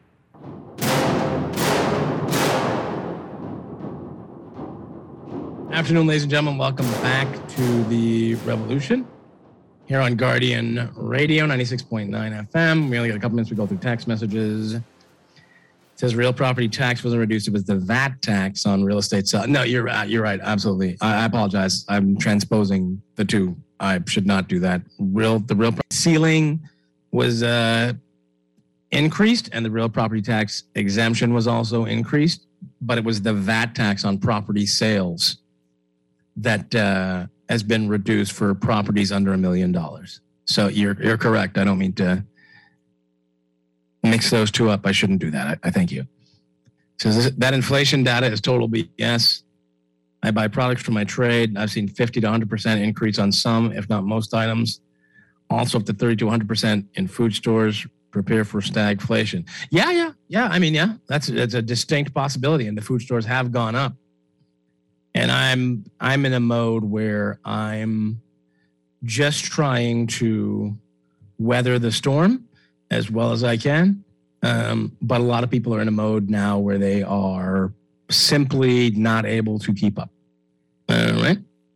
Afternoon, ladies and gentlemen. Welcome back to the Revolution here on Guardian Radio, ninety-six point nine F M. We only got a couple minutes to go through text messages. It says real property tax wasn't reduced. It was the V A T tax on real estate sale. No, you're uh, you're right. Absolutely. I, I apologize. I'm transposing the two. I should not do that. Real the real ceiling was uh, increased, and the real property tax exemption was also increased. But it was the V A T tax on property sales that uh, has been reduced for properties under a million dollars. So you're you're correct. I don't mean to mix those two up. I shouldn't do that. I, I thank you. So this, that inflation data is total B S. I buy products from my trade. I've seen fifty to one hundred percent increase on some, if not most items. Also up to thirty to one hundred percent in food stores. Prepare for stagflation. Yeah, yeah, yeah. I mean, yeah, that's, that's a distinct possibility, and the food stores have gone up. And I'm I'm in a mode where I'm just trying to weather the storm as well as I can. Um, but a lot of people are in a mode now where they are simply not able to keep up. All right.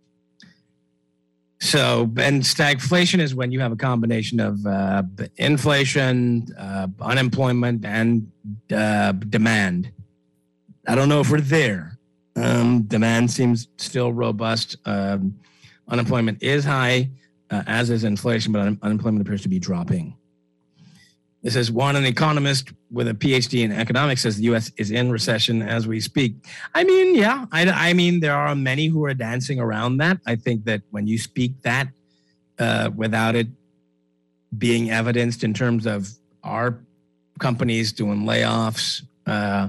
So, and stagflation is when you have a combination of uh, inflation, uh, unemployment, and uh, demand. I don't know if we're there. Um, demand seems still robust. Um, unemployment is high, uh, as is inflation, but un- unemployment appears to be dropping. This is one, an economist with a P H D in economics says the U S is in recession as we speak. I mean, yeah, I, I mean, there are many who are dancing around that. I think that when you speak that uh, without it being evidenced in terms of our companies doing layoffs. Uh,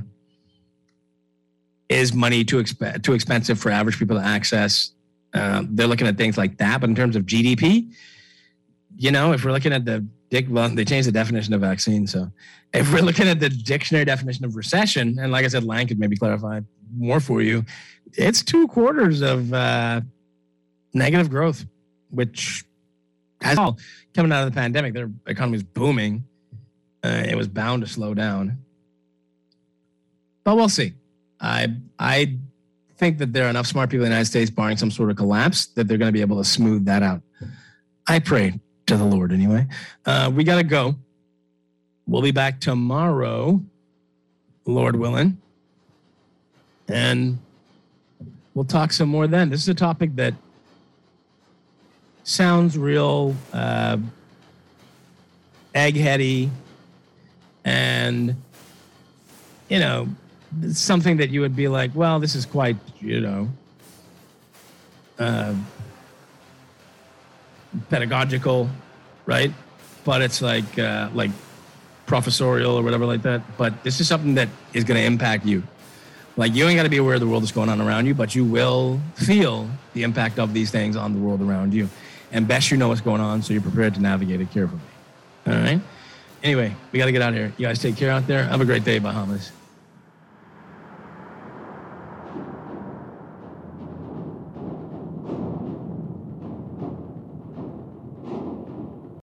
is money too exp- too expensive for average people to access? Uh, they're looking at things like that. But in terms of G D P, you know, if we're looking at the well, they changed the definition of vaccine. So if we're looking at the dictionary definition of recession, and like I said, Lang could maybe clarify more for you, it's two quarters of uh, negative growth, which has all coming out of the pandemic. Their economy is booming. Uh, it was bound to slow down. But we'll see. I I think that there are enough smart people in the United States, barring some sort of collapse, that they're going to be able to smooth that out. I pray to the Lord anyway. Uh, we got to go. We'll be back tomorrow, Lord willing. And we'll talk some more then. This is a topic that sounds real uh, eggheady and, you know, something that you would be like, well, this is quite, you know, uh, pedagogical, right? But it's like uh, like professorial or whatever like that. But this is something that is going to impact you. Like, you ain't got to be aware of the world that's going on around you, but you will feel the impact of these things on the world around you. And best you know what's going on, so you're prepared to navigate it carefully. All right? Anyway, we got to get out of here. You guys take care out there. Have a great day, Bahamas.